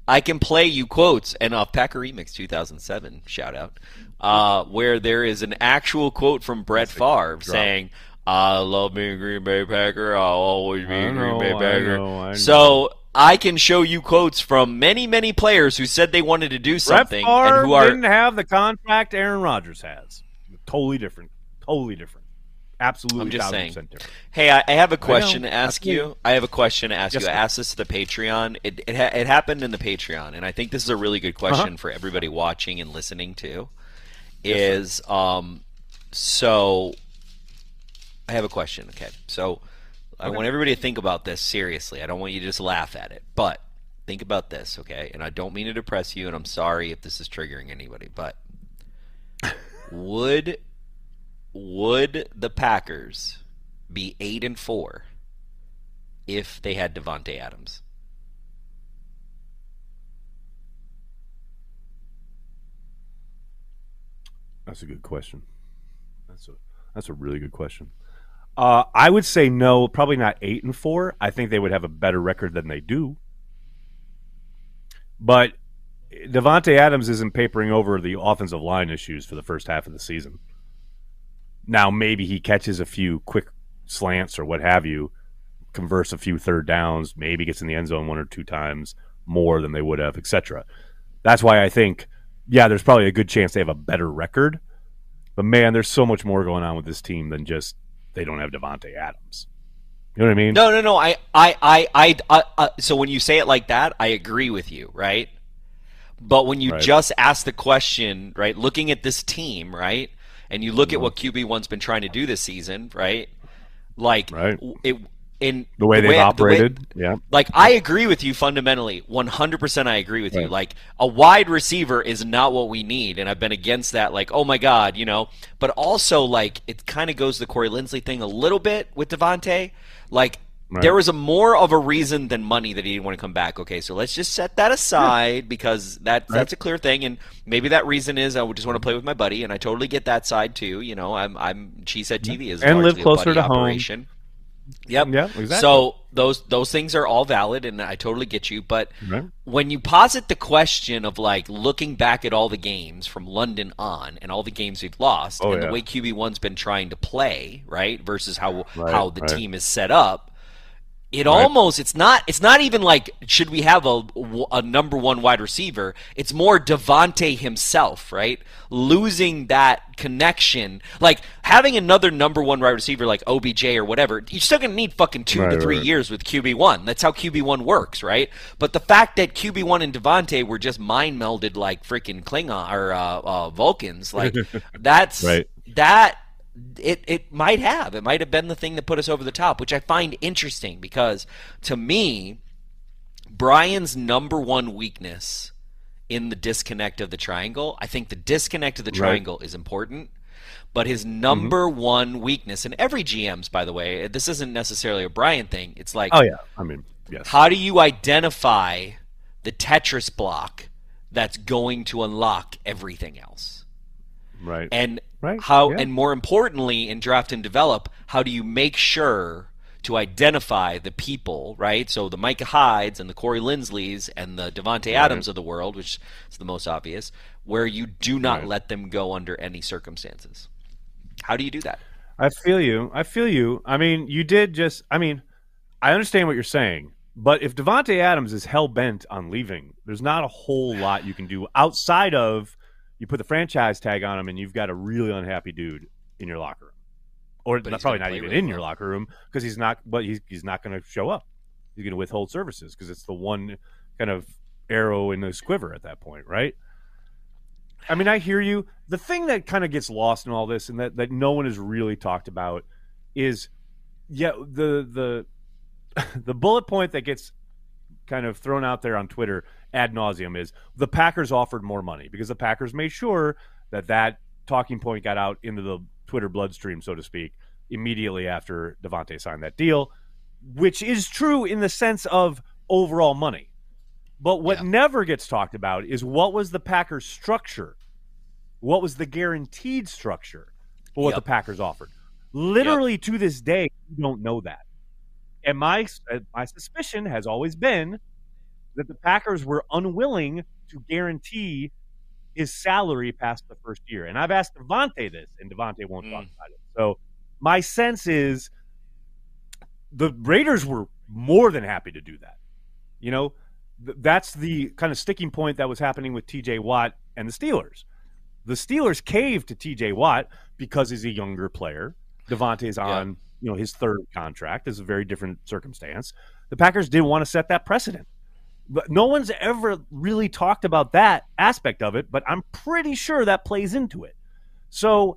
Speaker 3: I can play you quotes and off Packer Remix two thousand seven shout out, uh, where there is an actual quote from Brett Favre saying, "I love being a Green Bay Packer. I'll always be a Green
Speaker 2: know,
Speaker 3: Bay Packer."
Speaker 2: I know, I know.
Speaker 3: So I can show you quotes from many, many players who said they wanted to do something
Speaker 2: Brett Favre
Speaker 3: and who are
Speaker 2: didn't have the contract Aaron Rodgers has. Totally different. Totally different. Absolutely,
Speaker 3: I'm just saying.
Speaker 2: different.
Speaker 3: Hey, I, I have a question
Speaker 2: know.
Speaker 3: to ask
Speaker 2: Absolutely.
Speaker 3: you. I have a question to ask
Speaker 2: Yes,
Speaker 3: you. I
Speaker 2: sir.
Speaker 3: asked this to the Patreon. It it, ha- it happened in the Patreon, and I think this is a really good question
Speaker 2: Uh-huh.
Speaker 3: for everybody watching and listening to.
Speaker 2: Yes,
Speaker 3: Is um, so I have a question. Okay, so I
Speaker 2: Okay.
Speaker 3: want everybody to think about this seriously. I don't want you to just laugh at it, but think about this, okay? And I don't mean to depress you, and I'm sorry if this is triggering anybody, but would would the Packers be eight and four if they had Devontae Adams?
Speaker 2: That's a good question. That's a that's a really good question. Uh, I would say no, probably not eight and four. I think they would have a better record than they do. But Devontae Adams isn't papering over the offensive line issues for the first half of the season. Now maybe he catches a few quick slants or what have you, converts a few third downs, maybe gets in the end zone one or two times more than they would have, et cetera. That's why I think, yeah, there's probably a good chance they have a better record. But, man, there's so much more going on with this team than just they don't have Devontae Adams. You know what I mean?
Speaker 3: No, no, no. I, I, I, I, I uh, so when you say it like that, I agree with you, right? But when you
Speaker 2: Right.
Speaker 3: just ask the question, right, looking at this team, right, and you look at what Q B one's been trying to do this season, right, like
Speaker 2: Right.
Speaker 3: it in
Speaker 2: The way they've
Speaker 3: the way-
Speaker 2: operated, yeah.
Speaker 3: Like, I agree with you fundamentally. one hundred percent I agree with you.
Speaker 2: Right.
Speaker 3: Like, a wide receiver is not what we need, and I've been against that, like, oh my God, you know. But also, like, it kind of goes the Corey Linsley thing a little bit with Devontae. Like,
Speaker 2: Right.
Speaker 3: there was a more of a reason than money that he didn't want to come back. Okay, so let's just set that aside because that that's a clear thing, and maybe that reason is I would just want to play with my buddy, and I totally get that side too. You know, I'm I'm Cheesehead T V is
Speaker 2: And live
Speaker 3: largely a
Speaker 2: closer
Speaker 3: buddy
Speaker 2: to home.
Speaker 3: operation. Yep.
Speaker 2: Yeah, exactly.
Speaker 3: So those those things are all valid, and I totally get you. But
Speaker 2: Right.
Speaker 3: when you posit the question of like looking back at all the games from London on and all the games we've lost,
Speaker 2: Oh,
Speaker 3: and
Speaker 2: yeah.
Speaker 3: the way Q B one's been trying to play, right, versus how
Speaker 2: Right,
Speaker 3: how the
Speaker 2: right.
Speaker 3: team is set up, it
Speaker 2: Right.
Speaker 3: almost it's not it's not even like should we have a a number one wide receiver? It's more Devontae himself, right? Losing that connection, like having another number one wide receiver like O B J or whatever. You're still gonna need fucking two
Speaker 2: Right,
Speaker 3: to three
Speaker 2: right.
Speaker 3: years with Q B one. That's how Q B one works, right? But the fact that Q B one and Devontae were just mind melded like freaking Klingon or uh, uh, Vulcans, like that's
Speaker 2: Right.
Speaker 3: that. It it might have. It might have been the thing that put us over the top, which I find interesting because to me, Brian's number one weakness in the disconnect of the triangle, I think the disconnect of the
Speaker 2: Right.
Speaker 3: triangle is important, but his number one weakness, and every G M's, by the way, this isn't necessarily a Brian thing. It's like,
Speaker 2: Oh, yeah. I mean, yes.
Speaker 3: how do you identify the Tetris block that's going to unlock everything else?
Speaker 2: Right.
Speaker 3: And
Speaker 2: Right,
Speaker 3: how
Speaker 2: yeah.
Speaker 3: and more importantly in draft and develop, how do you make sure to identify the people, right? So the Micah Hydes and the Corey Linsleys and the Devontae Adams of the world, which is the most obvious, where you do not
Speaker 2: Right.
Speaker 3: let them go under any circumstances. How do you do that?
Speaker 2: I feel you. I feel you. I mean, you did just. I mean, I understand what you're saying, but if Devontae Adams is hell bent on leaving, there's not a whole lot you can do outside of you put the franchise tag on him, and you've got a really unhappy dude in your locker room, or
Speaker 3: But
Speaker 2: not,
Speaker 3: he's
Speaker 2: probably
Speaker 3: gonna
Speaker 2: not
Speaker 3: play
Speaker 2: even
Speaker 3: really
Speaker 2: in
Speaker 3: well.
Speaker 2: your locker room because he's not. But he's he's not going to show up. He's going to withhold services because it's the one kind of arrow in his quiver at that point, right? I mean, I hear you. The thing that kind of gets lost in all this, and that, that no one has really talked about, is yeah the the the bullet point that gets kind of thrown out there on Twitter ad nauseum is the Packers offered more money because the Packers made sure that that talking point got out into the Twitter bloodstream, so to speak, immediately after Devontae signed that deal, which is true in the sense of overall money. But what
Speaker 3: Yeah.
Speaker 2: never gets talked about is what was the Packers' structure? What was the guaranteed structure for what
Speaker 3: Yep.
Speaker 2: the Packers offered? Literally to this day, we don't know that. And my uh, my suspicion has always been that the Packers were unwilling to guarantee his salary past the first year. And I've asked Davante this, and Davante won't mm. talk about it. So my sense is the Raiders were more than happy to do that. You know, th- that's the kind of sticking point that was happening with T J Watt and the Steelers. The Steelers caved to T J Watt because he's a younger player. Davante is on, yeah. you know, his third contract. It's a very different circumstance. The Packers didn't want to set that precedent. But no one's ever really talked about that aspect of it, but I'm pretty sure that plays into it. So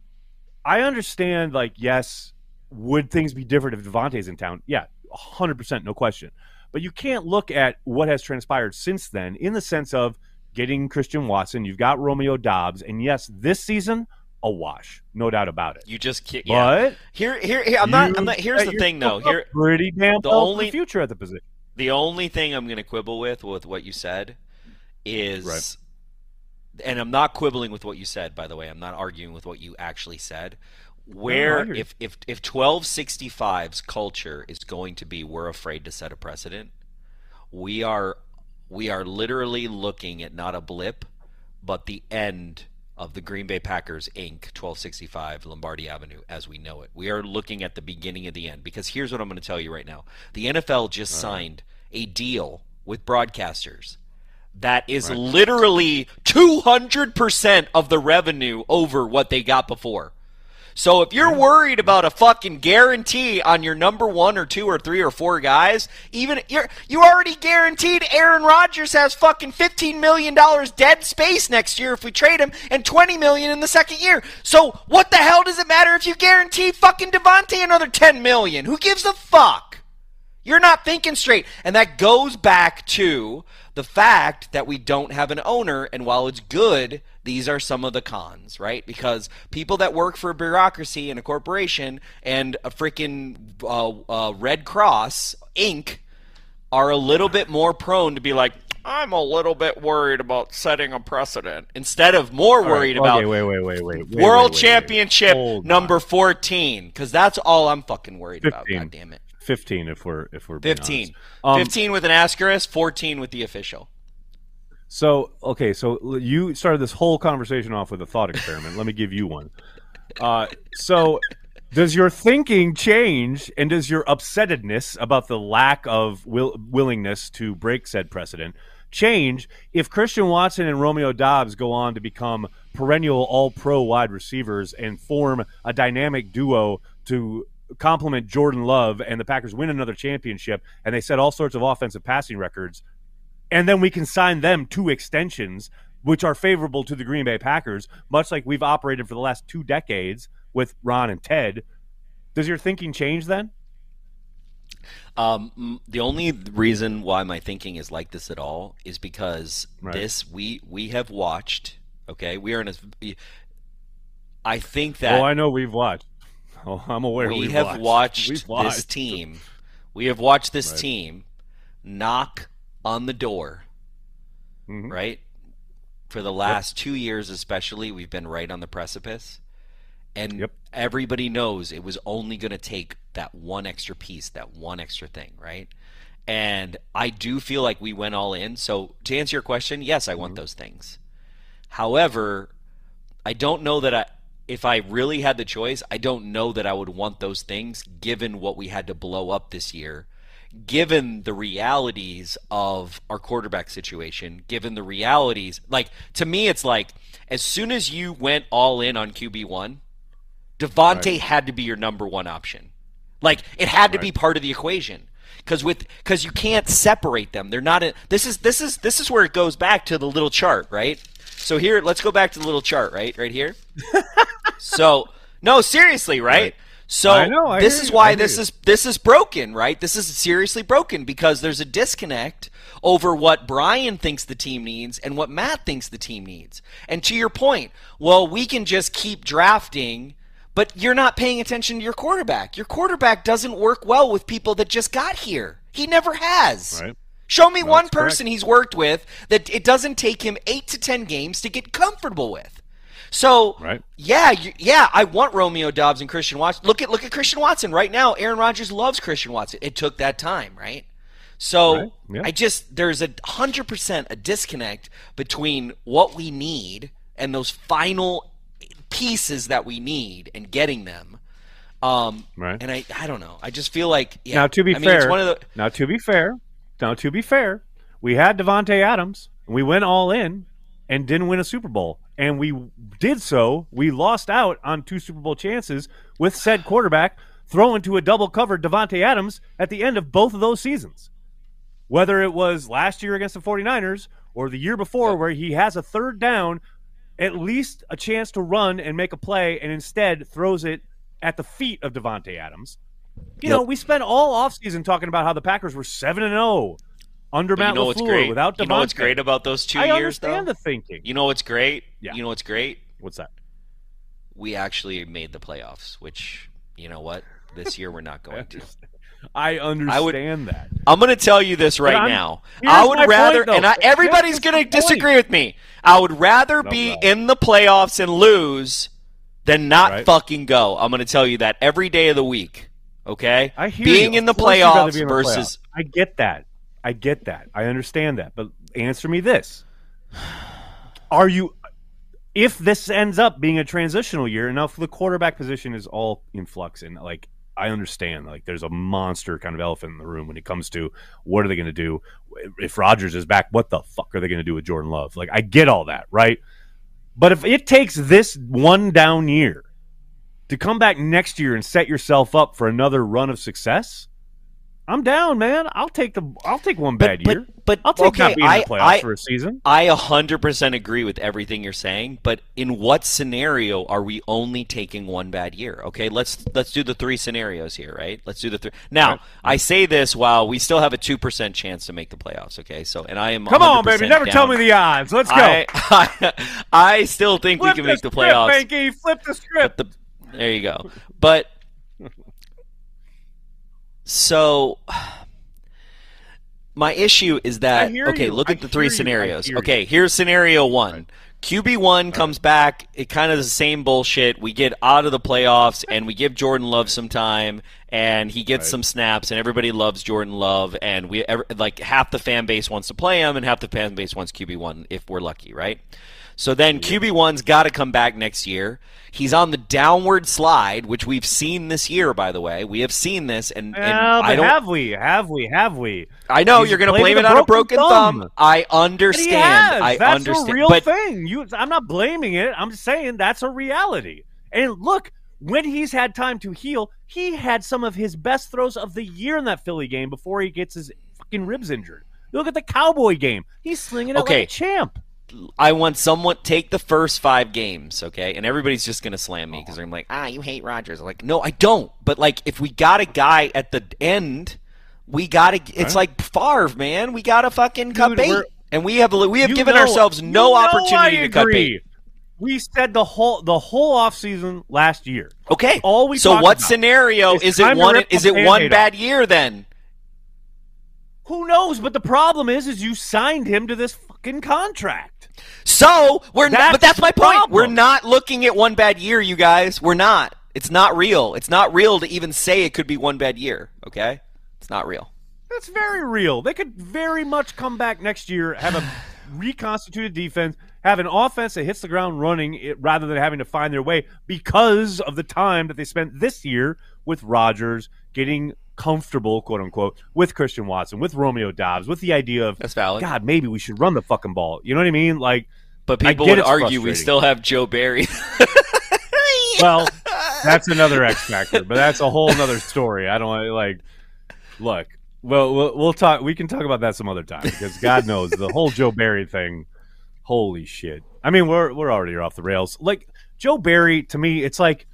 Speaker 2: I understand, like, yes, would things be different if Davante's in town? Yeah, one hundred percent, no question. But you can't look at what has transpired since then in the sense of getting Christian Watson. You've got Romeo Doubs. And, yes, this season, a wash. No doubt about it.
Speaker 3: You just can't. Yeah.
Speaker 2: But
Speaker 3: here, here, here I'm not, I'm not, here's the thing, though. Here,
Speaker 2: pretty damn
Speaker 3: the
Speaker 2: well
Speaker 3: only
Speaker 2: for the future at the position.
Speaker 3: The only thing I'm going to quibble with with what you said is,
Speaker 2: right.
Speaker 3: and I'm not quibbling with what you said, by the way. I'm not arguing with what you actually said. Where
Speaker 2: no,
Speaker 3: if if if twelve sixty-five's culture is going to be we're afraid to set a precedent, we are we are literally looking at not a blip, but the end of the Green Bay Packers Incorporated twelve sixty-five Lombardi Avenue as we know it. We are looking at the beginning of the end, because here's what I'm going to tell you right now. The N F L just uh-huh. signed a deal with broadcasters that is right. literally two hundred percent of the revenue over what they got before. So if you're worried about a fucking guarantee on your number one or two or three or four guys, even you're you already guaranteed Aaron Rodgers has fucking fifteen million dollars dead space next year if we trade him, and twenty million dollars in the second year. So what the hell does it matter if you guarantee fucking Davante another ten million dollars? Who gives a fuck? You're not thinking straight. And that goes back to the fact that we don't have an owner, and while it's good, these are some of the cons, right? Because people that work for a bureaucracy and a corporation and a freaking uh, uh, Red Cross, Incorporated, are a little bit more prone to be like, I'm a little bit worried about setting a precedent, instead of more worried
Speaker 2: right, okay,
Speaker 3: about
Speaker 2: wait, wait, wait, wait, wait,
Speaker 3: World
Speaker 2: wait, wait,
Speaker 3: Championship
Speaker 2: wait.
Speaker 3: number fourteen, because that's all I'm fucking worried
Speaker 2: fifteen.
Speaker 3: about, God damn it.
Speaker 2: fifteen if we're if we're being
Speaker 3: fifteen.
Speaker 2: Um,
Speaker 3: fifteen with an asterisk, fourteen with the official.
Speaker 2: So, okay, so you started this whole conversation off with a thought experiment. Let me give you one. Uh, so, does your thinking change, and does your upsettedness about the lack of will- willingness to break said precedent change if Christian Watson and Romeo Doubs go on to become perennial all-pro wide receivers and form a dynamic duo to complement Jordan Love, and the Packers win another championship, and they set all sorts of offensive passing records? And then we can sign them to extensions, which are favorable to the Green Bay Packers, much like we've operated for the last two decades with Ron and Ted. Does your thinking change then?
Speaker 3: Um, the only reason why my thinking is like this at all is because
Speaker 2: right.
Speaker 3: this we we have watched. Okay, we are in a. I think that.
Speaker 2: Oh, I know we've watched. Oh, I'm aware
Speaker 3: we
Speaker 2: we've
Speaker 3: have
Speaker 2: watched,
Speaker 3: watched,
Speaker 2: we've watched
Speaker 3: this team. We have watched this
Speaker 2: right.
Speaker 3: team knock on the door,
Speaker 2: mm-hmm.
Speaker 3: right? For the last yep. two years especially, we've been right on the precipice. And
Speaker 2: yep.
Speaker 3: everybody knows it was only going to take that one extra piece, that one extra thing, right? And I do feel like we went all in. So to answer your question, yes, I want
Speaker 2: mm-hmm.
Speaker 3: those things. However, I don't know that I, if I really had the choice, I don't know that I would want those things given what we had to blow up this year, given the realities of our quarterback situation, given the realities. Like, to me, it's like, as soon as you went all in on Q B one, Davante right. had to be your number one option. Like, it had to right. be part of the equation. Because with because you can't separate them. They're not in, this is this is this is where it goes back to the little chart, right? So here, let's go back to the little chart, right? Right here. So, no, seriously, right? right. So
Speaker 2: I know, I
Speaker 3: this is
Speaker 2: you.
Speaker 3: why this you. is this is broken, right? This is seriously broken because there's a disconnect over what Brian thinks the team needs and what Matt thinks the team needs. And to your point, well, we can just keep drafting, but you're not paying attention to your quarterback. Your quarterback doesn't work well with people that just got here. He never has.
Speaker 2: Right.
Speaker 3: Show me
Speaker 2: That's
Speaker 3: one person
Speaker 2: correct.
Speaker 3: he's worked with that it doesn't take him eight to ten games to get comfortable with. So,
Speaker 2: right.
Speaker 3: yeah, you, yeah, I want Romeo Doubs and Christian Watson. Look at look at Christian Watson right now. Aaron Rodgers loves Christian Watson. It took that time, right? So
Speaker 2: Right. Yeah.
Speaker 3: I just there's a hundred percent a disconnect between what we need and those final pieces that we need and getting them. Um,
Speaker 2: Right.
Speaker 3: And I, I don't know. I just feel like yeah.
Speaker 2: Now, to be
Speaker 3: I mean,
Speaker 2: fair,
Speaker 3: it's one of the,
Speaker 2: now to be fair, now to be fair, we had Devontae Adams, and we went all in, and didn't win a Super Bowl, and we did so. We lost out on two Super Bowl chances with said quarterback throwing to a double-covered Devontae Adams at the end of both of those seasons. Whether it was last year against the 49ers or the year before,
Speaker 3: Yep.
Speaker 2: where he has a third down, at least a chance to run and make a play, and instead throws it at the feet of Devontae Adams. You
Speaker 3: Yep.
Speaker 2: know, we spent all offseason talking about how the Packers were seven and oh under
Speaker 3: but
Speaker 2: Matt
Speaker 3: you know what's
Speaker 2: LaFleur
Speaker 3: great?
Speaker 2: without Devontae.
Speaker 3: You know what's great about those two
Speaker 2: I
Speaker 3: years, though?
Speaker 2: understand the thinking.
Speaker 3: You know what's great?
Speaker 2: Yeah.
Speaker 3: You know what's great?
Speaker 2: What's that?
Speaker 3: We actually made the playoffs, which, you know what? This year we're not going to.
Speaker 2: I understand that.
Speaker 3: I'm going to tell you this right
Speaker 2: I'm-
Speaker 3: now.
Speaker 2: here's
Speaker 3: I would
Speaker 2: my
Speaker 3: rather,
Speaker 2: point, though.
Speaker 3: and I, everybody's
Speaker 2: Here's
Speaker 3: going to
Speaker 2: the point.
Speaker 3: disagree with me. I would rather
Speaker 2: No
Speaker 3: be
Speaker 2: problem.
Speaker 3: in the playoffs and lose than not
Speaker 2: Right.
Speaker 3: fucking go. I'm going to tell you that every day of the week. Okay,
Speaker 2: I hear
Speaker 3: being
Speaker 2: you.
Speaker 3: in the
Speaker 2: Of course you'd rather
Speaker 3: playoffs
Speaker 2: be in the
Speaker 3: versus
Speaker 2: playoffs. I get that. I get that. I understand that. But answer me this: Are you? If this ends up being a transitional year, enough the quarterback position is all in flux, and like I understand, like there's a monster kind of elephant in the room when it comes to what are they going to do if Rodgers is back? What the fuck are they going to do with Jordan Love? Like I get all that, right? But if it takes this one down year to come back next year and set yourself up for another run of success, I'm down, man. I'll take the I'll take one bad
Speaker 3: but,
Speaker 2: year.
Speaker 3: But, but
Speaker 2: I'll take
Speaker 3: okay,
Speaker 2: not being
Speaker 3: I,
Speaker 2: in the playoffs
Speaker 3: I,
Speaker 2: for a season.
Speaker 3: I one hundred percent agree with everything you're saying, but in what scenario are we only taking one bad year? Okay, let's let's do the three scenarios here, right? Let's do the three. Now,
Speaker 2: Right.
Speaker 3: I say this while we still have a two percent chance to make the playoffs, okay? So, and I am
Speaker 2: Come on,
Speaker 3: one hundred percent
Speaker 2: baby. Never
Speaker 3: down.
Speaker 2: tell me the odds. Let's go.
Speaker 3: I, I, I still think
Speaker 2: Flip
Speaker 3: we can make the
Speaker 2: script,
Speaker 3: playoffs.
Speaker 2: Banky. Flip the script.
Speaker 3: But the, there you go. But so my issue is
Speaker 2: I
Speaker 3: that
Speaker 2: hear
Speaker 3: okay,
Speaker 2: you.
Speaker 3: look
Speaker 2: I
Speaker 3: at the
Speaker 2: hear
Speaker 3: three
Speaker 2: you. I
Speaker 3: scenarios.
Speaker 2: hear you.
Speaker 3: Okay, here's scenario one. Q B one comes back. It kind of the same bullshit. We get out of the playoffs and we give Jordan Love some time, and he gets
Speaker 2: Right.
Speaker 3: some snaps, and everybody loves Jordan Love, and we ever, like half the fan base wants to play him, and half the fan base wants Q B one if we're lucky, right? So then Q B one's got to come back next year. He's on the downward slide, which we've seen this year, by the way. We have seen this, and, and
Speaker 2: Well, but
Speaker 3: I don't.
Speaker 2: have we? Have we? Have we?
Speaker 3: I know
Speaker 2: He's
Speaker 3: you're going to
Speaker 2: played
Speaker 3: blame
Speaker 2: with
Speaker 3: it
Speaker 2: a
Speaker 3: on a broken
Speaker 2: broken
Speaker 3: thumb.
Speaker 2: thumb.
Speaker 3: I
Speaker 2: But
Speaker 3: understand.
Speaker 2: he has.
Speaker 3: I
Speaker 2: That's
Speaker 3: understand.
Speaker 2: a real
Speaker 3: but
Speaker 2: thing. You, I'm not blaming it. I'm just saying that's a reality. And look, when he's had time to heal, he had some of his best throws of the year in that Philly game before he gets his fucking ribs injured. Look at the Cowboy game. He's slinging it
Speaker 3: Okay.
Speaker 2: like a champ.
Speaker 3: I want someone take the first five games, okay? And everybody's just gonna slam me because they're like, ah, you hate Rodgers. I'm like, no, I don't. But like, if we got a guy at the end, we gotta. It's
Speaker 2: Right.
Speaker 3: like Favre, man. We gotta fucking cut
Speaker 2: Dude,
Speaker 3: bait,
Speaker 2: we're-
Speaker 3: and we have we have
Speaker 2: You
Speaker 3: given
Speaker 2: know-
Speaker 3: ourselves
Speaker 2: you
Speaker 3: no
Speaker 2: know
Speaker 3: opportunity
Speaker 2: I
Speaker 3: to cut
Speaker 2: agree.
Speaker 3: bait.
Speaker 2: We said the whole the whole offseason last year.
Speaker 3: Okay.
Speaker 2: All we
Speaker 3: so
Speaker 2: talked
Speaker 3: what
Speaker 2: about
Speaker 3: scenario
Speaker 2: is
Speaker 3: is
Speaker 2: time
Speaker 3: it
Speaker 2: to
Speaker 3: one?
Speaker 2: rip
Speaker 3: Is
Speaker 2: the
Speaker 3: it one
Speaker 2: Band-Aid
Speaker 3: bad year then?
Speaker 2: Who knows? But the problem is, is you signed him to this fucking contract.
Speaker 3: So we're not,
Speaker 2: That's
Speaker 3: but that's my
Speaker 2: the
Speaker 3: point.
Speaker 2: problem.
Speaker 3: We're not looking at one bad year, you guys. We're not. It's not real. It's not real to even say it could be one bad year. Okay, it's not real.
Speaker 2: That's very real. They could very much come back next year, have a reconstituted defense, have an offense that hits the ground running it, rather than having to find their way because of the time that they spent this year with Rodgers getting comfortable, quote unquote, with Christian Watson, with Romeo Dobbs, with the idea of,
Speaker 3: That's valid.
Speaker 2: God, maybe we should run the fucking ball. You know what I mean? Like,
Speaker 3: But
Speaker 2: I
Speaker 3: people
Speaker 2: get
Speaker 3: would
Speaker 2: it's
Speaker 3: argue we
Speaker 2: frustrating.
Speaker 3: still have Joe Barry.
Speaker 2: well, that's another X factor, but that's a whole other story. I don't want to, like, look, well, we'll we'll talk. We can talk about that some other time because God knows the whole Joe Barry thing. Holy shit! I mean, we're we're already off the rails. Like Joe Barry, to me, it's like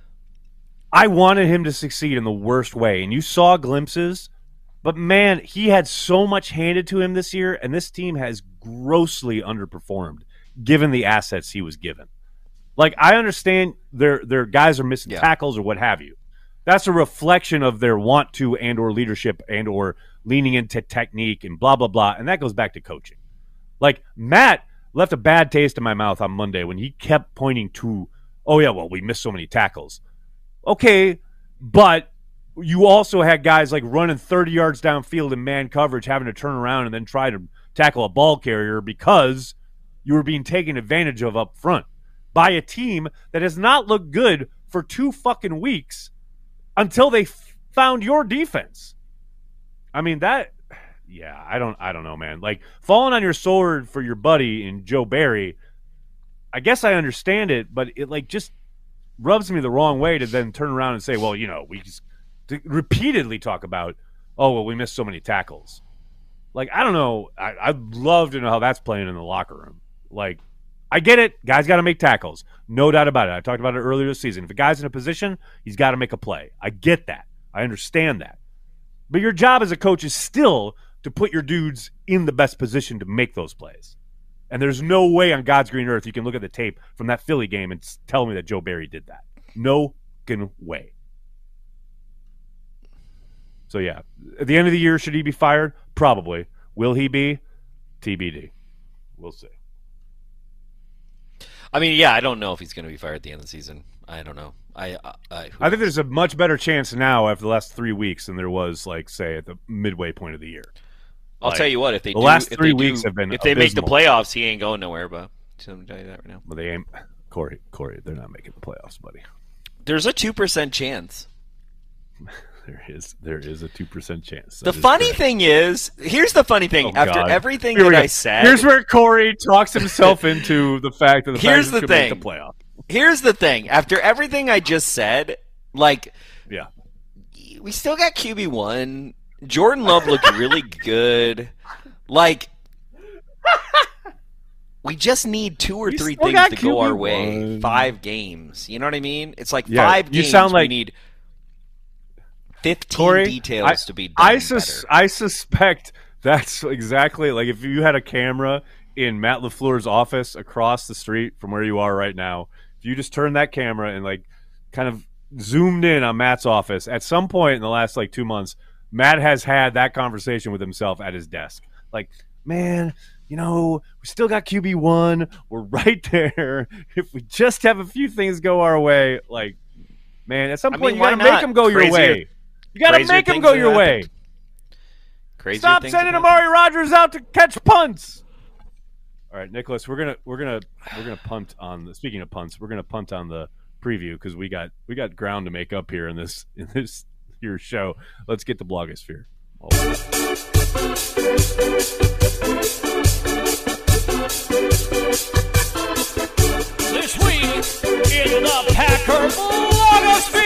Speaker 2: I wanted him to succeed in the worst way, and you saw glimpses. But man, he had so much handed to him this year, and this team has grossly underperformed given the assets he was given. Like, I understand their their guys are missing
Speaker 3: Yeah.
Speaker 2: tackles or what have you. That's a reflection of their want to and or leadership and or leaning into technique and blah, blah, blah. And that goes back to coaching. Like, Matt left a bad taste in my mouth on Monday when he kept pointing to, oh, yeah, well, we missed so many tackles. Okay, but you also had guys like running thirty yards downfield in man coverage, having to turn around and then try to tackle a ball carrier because you were being taken advantage of up front by a team that has not looked good for two fucking weeks until they f- found your defense. I mean, that, yeah, I don't, I don't know, man. Like, falling on your sword for your buddy in Joe Barry, I guess I understand it, but it, like, just rubs me the wrong way to then turn around and say, well, you know, we just to repeatedly talk about, oh, well, we missed so many tackles. Like, I don't know. I, I'd love to know how that's playing in the locker room. Like, I get it. Guys got to make tackles. No doubt about it. I talked about it earlier this season. If a guy's in a position, he's got to make a play. I get that. I understand that. But your job as a coach is still to put your dudes in the best position to make those plays. And there's no way on God's green earth you can look at the tape from that Philly game and tell me that Joe Barry did that. No fucking way. So, yeah, at the end of the year, should he be fired? Probably. Will he be? T B D. We'll see.
Speaker 3: I mean, yeah, I don't know if he's going to be fired at the end of the season. I don't know. I I, I,
Speaker 2: I think there's a much better chance now after the last three weeks than there was, like, say, at the midway point of the year.
Speaker 3: I'll
Speaker 2: like,
Speaker 3: tell you what, if they
Speaker 2: the
Speaker 3: do,
Speaker 2: last
Speaker 3: if
Speaker 2: three
Speaker 3: they
Speaker 2: weeks
Speaker 3: do,
Speaker 2: have been
Speaker 3: if they
Speaker 2: abysmal.
Speaker 3: make the playoffs, he ain't going nowhere. But I'm going to tell you that right now.
Speaker 2: Well, they ain't. Corey, Corey, they're not making the playoffs, buddy.
Speaker 3: There's a two percent chance.
Speaker 2: There is there is a two percent chance.
Speaker 3: The
Speaker 2: That is
Speaker 3: funny
Speaker 2: correct.
Speaker 3: thing is, here's the funny thing.
Speaker 2: Oh,
Speaker 3: After
Speaker 2: God.
Speaker 3: everything
Speaker 2: Here we
Speaker 3: that
Speaker 2: go.
Speaker 3: I said,
Speaker 2: Here's where Corey talks himself into the fact that the
Speaker 3: Here's
Speaker 2: Packers
Speaker 3: the
Speaker 2: could make
Speaker 3: thing.
Speaker 2: the playoff.
Speaker 3: here's the thing. After everything I just said, like,
Speaker 2: Yeah.
Speaker 3: we still got Q B one. Jordan Love looked really good. Like, we just need two or
Speaker 2: We
Speaker 3: three
Speaker 2: still
Speaker 3: things
Speaker 2: got
Speaker 3: to go our
Speaker 2: Q B
Speaker 3: way.
Speaker 2: one.
Speaker 3: Five games. You know what I mean? It's like
Speaker 2: Yeah,
Speaker 3: five
Speaker 2: you
Speaker 3: games.
Speaker 2: sound like-
Speaker 3: we need fifteen
Speaker 2: Corey,
Speaker 3: details
Speaker 2: I,
Speaker 3: to be done
Speaker 2: I, sus-
Speaker 3: better.
Speaker 2: I suspect that's exactly like if you had a camera in Matt LaFleur's office across the street from where you are right now, if you just turned that camera and like kind of zoomed in on Matt's office, at some point in the last like two months, Matt has had that conversation with himself at his desk. Like, man, you know, we still got Q B one. We're right there. If we just have a few things go our way, like, man, at some
Speaker 3: I
Speaker 2: point
Speaker 3: mean,
Speaker 2: you got to
Speaker 3: why
Speaker 2: make
Speaker 3: not?
Speaker 2: them go your
Speaker 3: Crazier-
Speaker 2: way. You got to
Speaker 3: crazier
Speaker 2: make them
Speaker 3: things
Speaker 2: go
Speaker 3: have
Speaker 2: your way.
Speaker 3: happened. Crazier
Speaker 2: Stop
Speaker 3: things
Speaker 2: sending
Speaker 3: have
Speaker 2: Amari Rodgers out to catch punts. All right, Nicholas, we're gonna we're gonna we're gonna punt on the. Speaking of punts, we're gonna punt on the preview because we got we got ground to make up here in this in this year's show. Let's get to Blogosphere.
Speaker 1: This week in the Packer Blogosphere.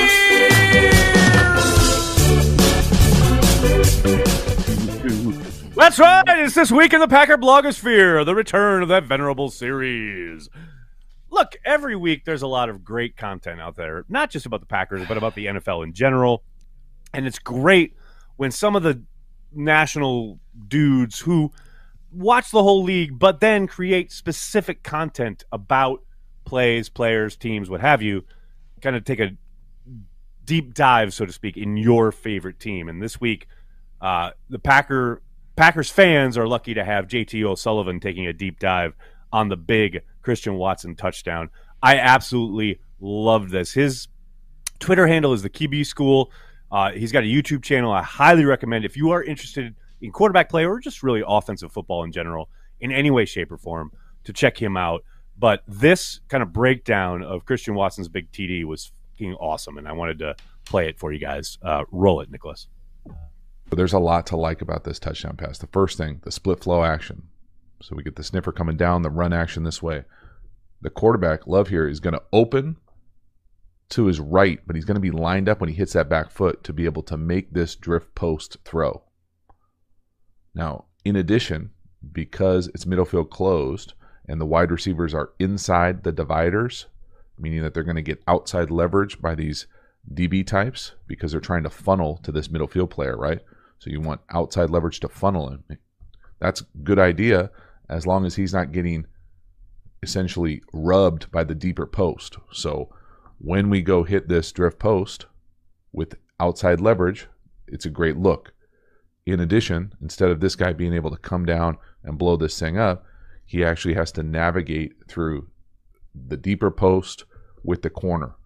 Speaker 2: That's right. It's this week in the Packer Blogosphere, the return of that venerable series. Look, every week there's a lot of great content out there, not just about the Packers, but about the N F L in general. And it's great when some of the national dudes who watch the whole league, but then create specific content about plays, players, teams, what have you, kind of take a deep dive, so to speak, in your favorite team. And this week, uh, the Packer Packers fans are lucky to have J T O'Sullivan taking a deep dive on the big Christian Watson touchdown. I absolutely loved this. His Twitter handle is the Q B School. Uh, he's got a YouTube channel. I highly recommend if you are interested in quarterback play or just really offensive football in general, in any way, shape, or form, to check him out. But this kind of breakdown of Christian Watson's big T D was fucking awesome, and I wanted to play it for you guys. Uh, roll it, Nicholas.
Speaker 5: But there's a lot to like about this touchdown pass. The first thing, the split flow action. So we get the sniffer coming down, the run action this way. The quarterback, Love here, is going to open to his right, but he's going to be lined up when he hits that back foot to be able to make this drift post throw. Now, in addition, because it's middle field closed and the wide receivers are inside the dividers, meaning that they're going to get outside leverage by these D B types because they're trying to funnel to this middle field player, right? So you want outside leverage to funnel him. That's a good idea as long as he's not getting essentially rubbed by the deeper post. So when we go hit this drift post with outside leverage, it's a great look. In addition, instead of this guy being able to come down and blow this thing up, he actually has to navigate through the deeper post with the corner.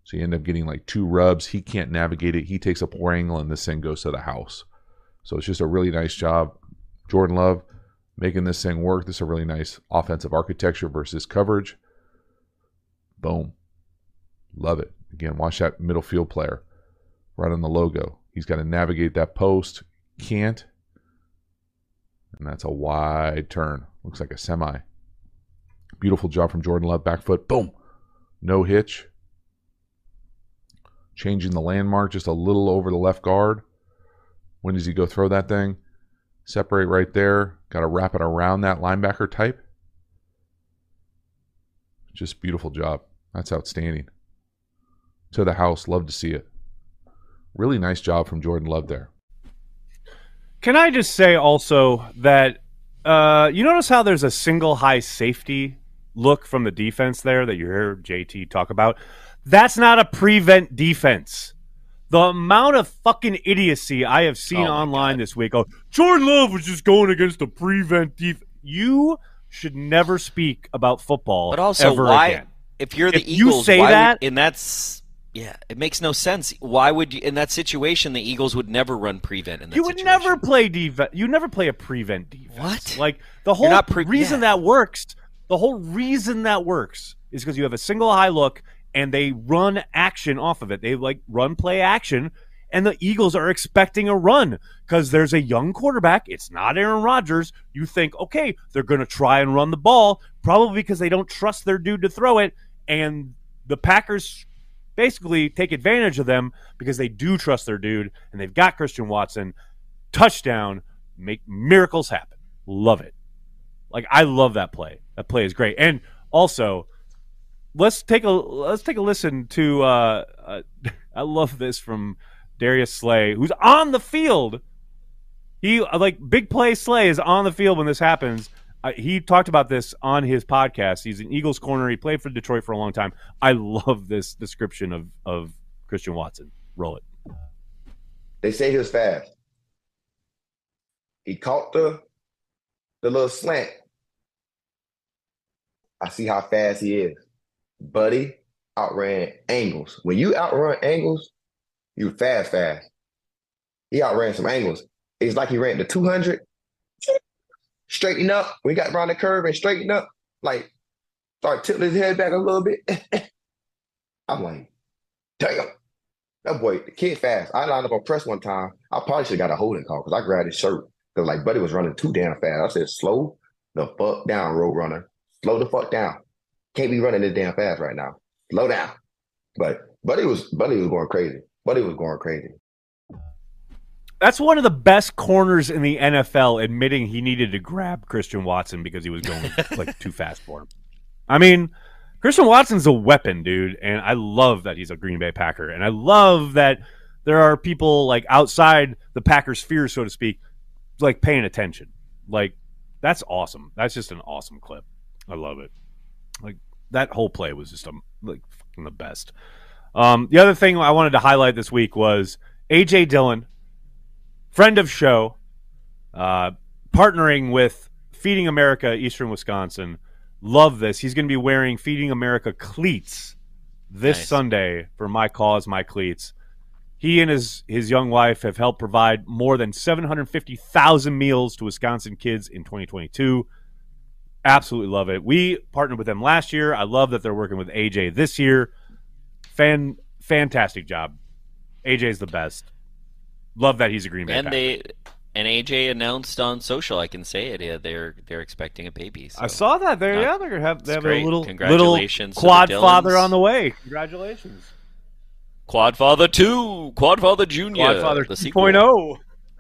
Speaker 5: So you end up getting like two rubs. He can't navigate it. He takes a poor angle, and this thing goes to the house. So it's just a really nice job. Jordan Love making this thing work. This is a really nice offensive architecture versus coverage. Boom. Love it. Again, watch that middle field player right on the logo. He's got to navigate that post. Can't. And that's a wide turn. Looks like a semi. Beautiful job from Jordan Love. Back foot. Boom. No hitch. Changing the landmark just a little over the left guard. When does he go throw that thing? Separate right there. Got to wrap it around that linebacker type. Just beautiful job. That's outstanding. To the house. Love to see it. Really nice job from Jordan Love there.
Speaker 2: Can I just say also that uh, you notice how there's a single high safety look from the defense there that you hear J T talk about? That's not a prevent defense. The amount of fucking idiocy I have seen
Speaker 3: Oh, my
Speaker 2: online
Speaker 3: God.
Speaker 2: this week. Oh, Jordan Love was just going against a prevent defense. You should never speak about football
Speaker 3: But also,
Speaker 2: ever
Speaker 3: why?
Speaker 2: again.
Speaker 3: If you're the
Speaker 2: If you
Speaker 3: Eagles,
Speaker 2: say
Speaker 3: why
Speaker 2: that-
Speaker 3: would, and that's yeah, it makes no sense. Why would you in that situation? The Eagles would never run prevent in that
Speaker 2: You would
Speaker 3: situation.
Speaker 2: never play defense. You never play a prevent defense.
Speaker 3: What?
Speaker 2: Like the whole
Speaker 3: not pre-
Speaker 2: reason
Speaker 3: yeah.
Speaker 2: that works. The whole reason that works is because you have a single high look and they run action off of it. They like run play action, and the Eagles are expecting a run because there's a young quarterback. It's not Aaron Rodgers. You think, okay, they're going to try and run the ball, probably because they don't trust their dude to throw it, and the Packers basically take advantage of them because they do trust their dude, and they've got Christian Watson. Touchdown, make miracles happen. Love it. Like, I love that play. That play is great. And also, let's take a let's take a listen to uh, uh I love this from Darius Slay, who's on the field. He like big play Slay is on the field when this happens. Uh, he talked about this on his podcast. He's an Eagles corner. He played for Detroit for a long time. I love this description of of Christian Watson. Roll it.
Speaker 6: They say he was fast. He caught the the little slant. I see how fast he is. Buddy outran angles. When you outrun angles, you fast, fast. He outran some angles. It's like he ran to two hundred, straighten up. We got around the curve and straighten up, like start tilting his head back a little bit. I'm like, damn. That boy, the kid fast. I lined up on press one time. I probably should have got a holding call because I grabbed his shirt. Because like Buddy was running too damn fast. I said, slow the fuck down, road runner. Slow the fuck down. Can't be running this damn fast right now. Slow down. But Buddy was Buddy was going crazy. Buddy was going crazy.
Speaker 2: That's one of the best corners in the N F L admitting he needed to grab Christian Watson because he was going like too fast for him. I mean, Christian Watson's a weapon, dude, and I love that he's a Green Bay Packer, and I love that there are people like outside the Packers' sphere, so to speak, like paying attention. Like, that's awesome. That's just an awesome clip. I love it. Like, that whole play was just um, like fucking the best. Um, the other thing I wanted to highlight this week was A J Dillon, friend of show, uh, partnering with Feeding America Eastern Wisconsin. Love this. He's going to be wearing Feeding America cleats this
Speaker 3: Nice.
Speaker 2: Sunday for My Cause, My Cleats. He and his, his young wife have helped provide more than seven hundred fifty thousand meals to Wisconsin kids in twenty twenty-two. Absolutely love it. We partnered with them last year. I love that they're working with A J this year. Fan, fantastic job. A J's the best. Love that he's a Green Bay
Speaker 3: And
Speaker 2: Packer.
Speaker 3: they and A J announced on social, I can say it. Yeah, they're they're expecting a baby. So.
Speaker 2: I saw that. There,
Speaker 3: Not-
Speaker 2: yeah, they're gonna have they
Speaker 3: it's
Speaker 2: have
Speaker 3: great.
Speaker 2: a little little
Speaker 3: Congratulations to the
Speaker 2: quad father
Speaker 3: Dillons.
Speaker 2: on the way. Congratulations,
Speaker 3: Quadfather two, Quadfather Junior,
Speaker 2: Quadfather
Speaker 3: the
Speaker 2: two
Speaker 3: sequel.
Speaker 2: point oh.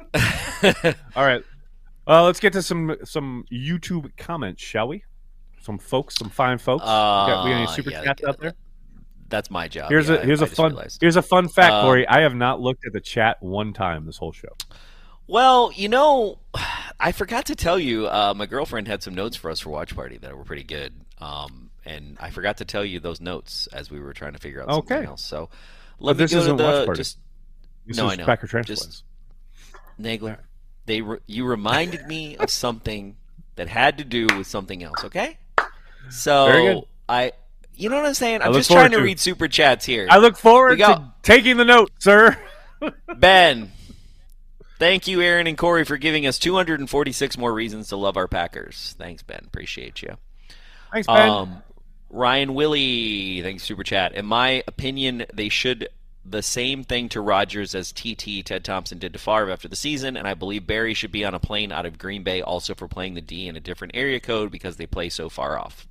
Speaker 2: All right, uh, let's get to some some YouTube comments, shall we? Some folks, some fine folks. we, got, we got any
Speaker 3: Uh,
Speaker 2: super
Speaker 3: yeah,
Speaker 2: chats out there?
Speaker 3: That's my job.
Speaker 2: Here's
Speaker 3: yeah,
Speaker 2: a here's
Speaker 3: I,
Speaker 2: a
Speaker 3: I just
Speaker 2: fun
Speaker 3: realized.
Speaker 2: here's a fun fact,
Speaker 3: Um,
Speaker 2: Corey. I have not looked at the chat one time this whole show.
Speaker 3: Well, you know, I forgot to tell you, uh, my girlfriend had some notes for us for Watch Party that were pretty good. Um, and I forgot to tell you those notes as we were trying to figure out something
Speaker 2: Okay.
Speaker 3: else. So let
Speaker 2: But
Speaker 3: me
Speaker 2: this
Speaker 3: go
Speaker 2: isn't
Speaker 3: to
Speaker 2: Watch
Speaker 3: the
Speaker 2: Party.
Speaker 3: just
Speaker 2: This
Speaker 3: No,
Speaker 2: is
Speaker 3: I know.
Speaker 2: Packer
Speaker 3: Just-
Speaker 2: Transplants.
Speaker 3: Nagler. They re- you reminded me of something that had to do with something else. Okay, so
Speaker 2: Very good.
Speaker 3: I You know what I'm saying?
Speaker 2: I
Speaker 3: I'm
Speaker 2: look
Speaker 3: just trying to
Speaker 2: forward to-
Speaker 3: read super chats here.
Speaker 2: I look forward
Speaker 3: We got-
Speaker 2: to taking the note, sir.
Speaker 3: Ben, thank you, Aaron and Corey, for giving us two hundred forty-six more reasons to love our Packers. Thanks, Ben. Appreciate you.
Speaker 2: Thanks, Ben.
Speaker 3: Um, Ryan Willie, thanks, super chat. In my opinion, they should the same thing to Rodgers as T T Ted Thompson did to Favre after the season, and I believe Barry should be on a plane out of Green Bay also for playing the D in a different area code because they play so far off.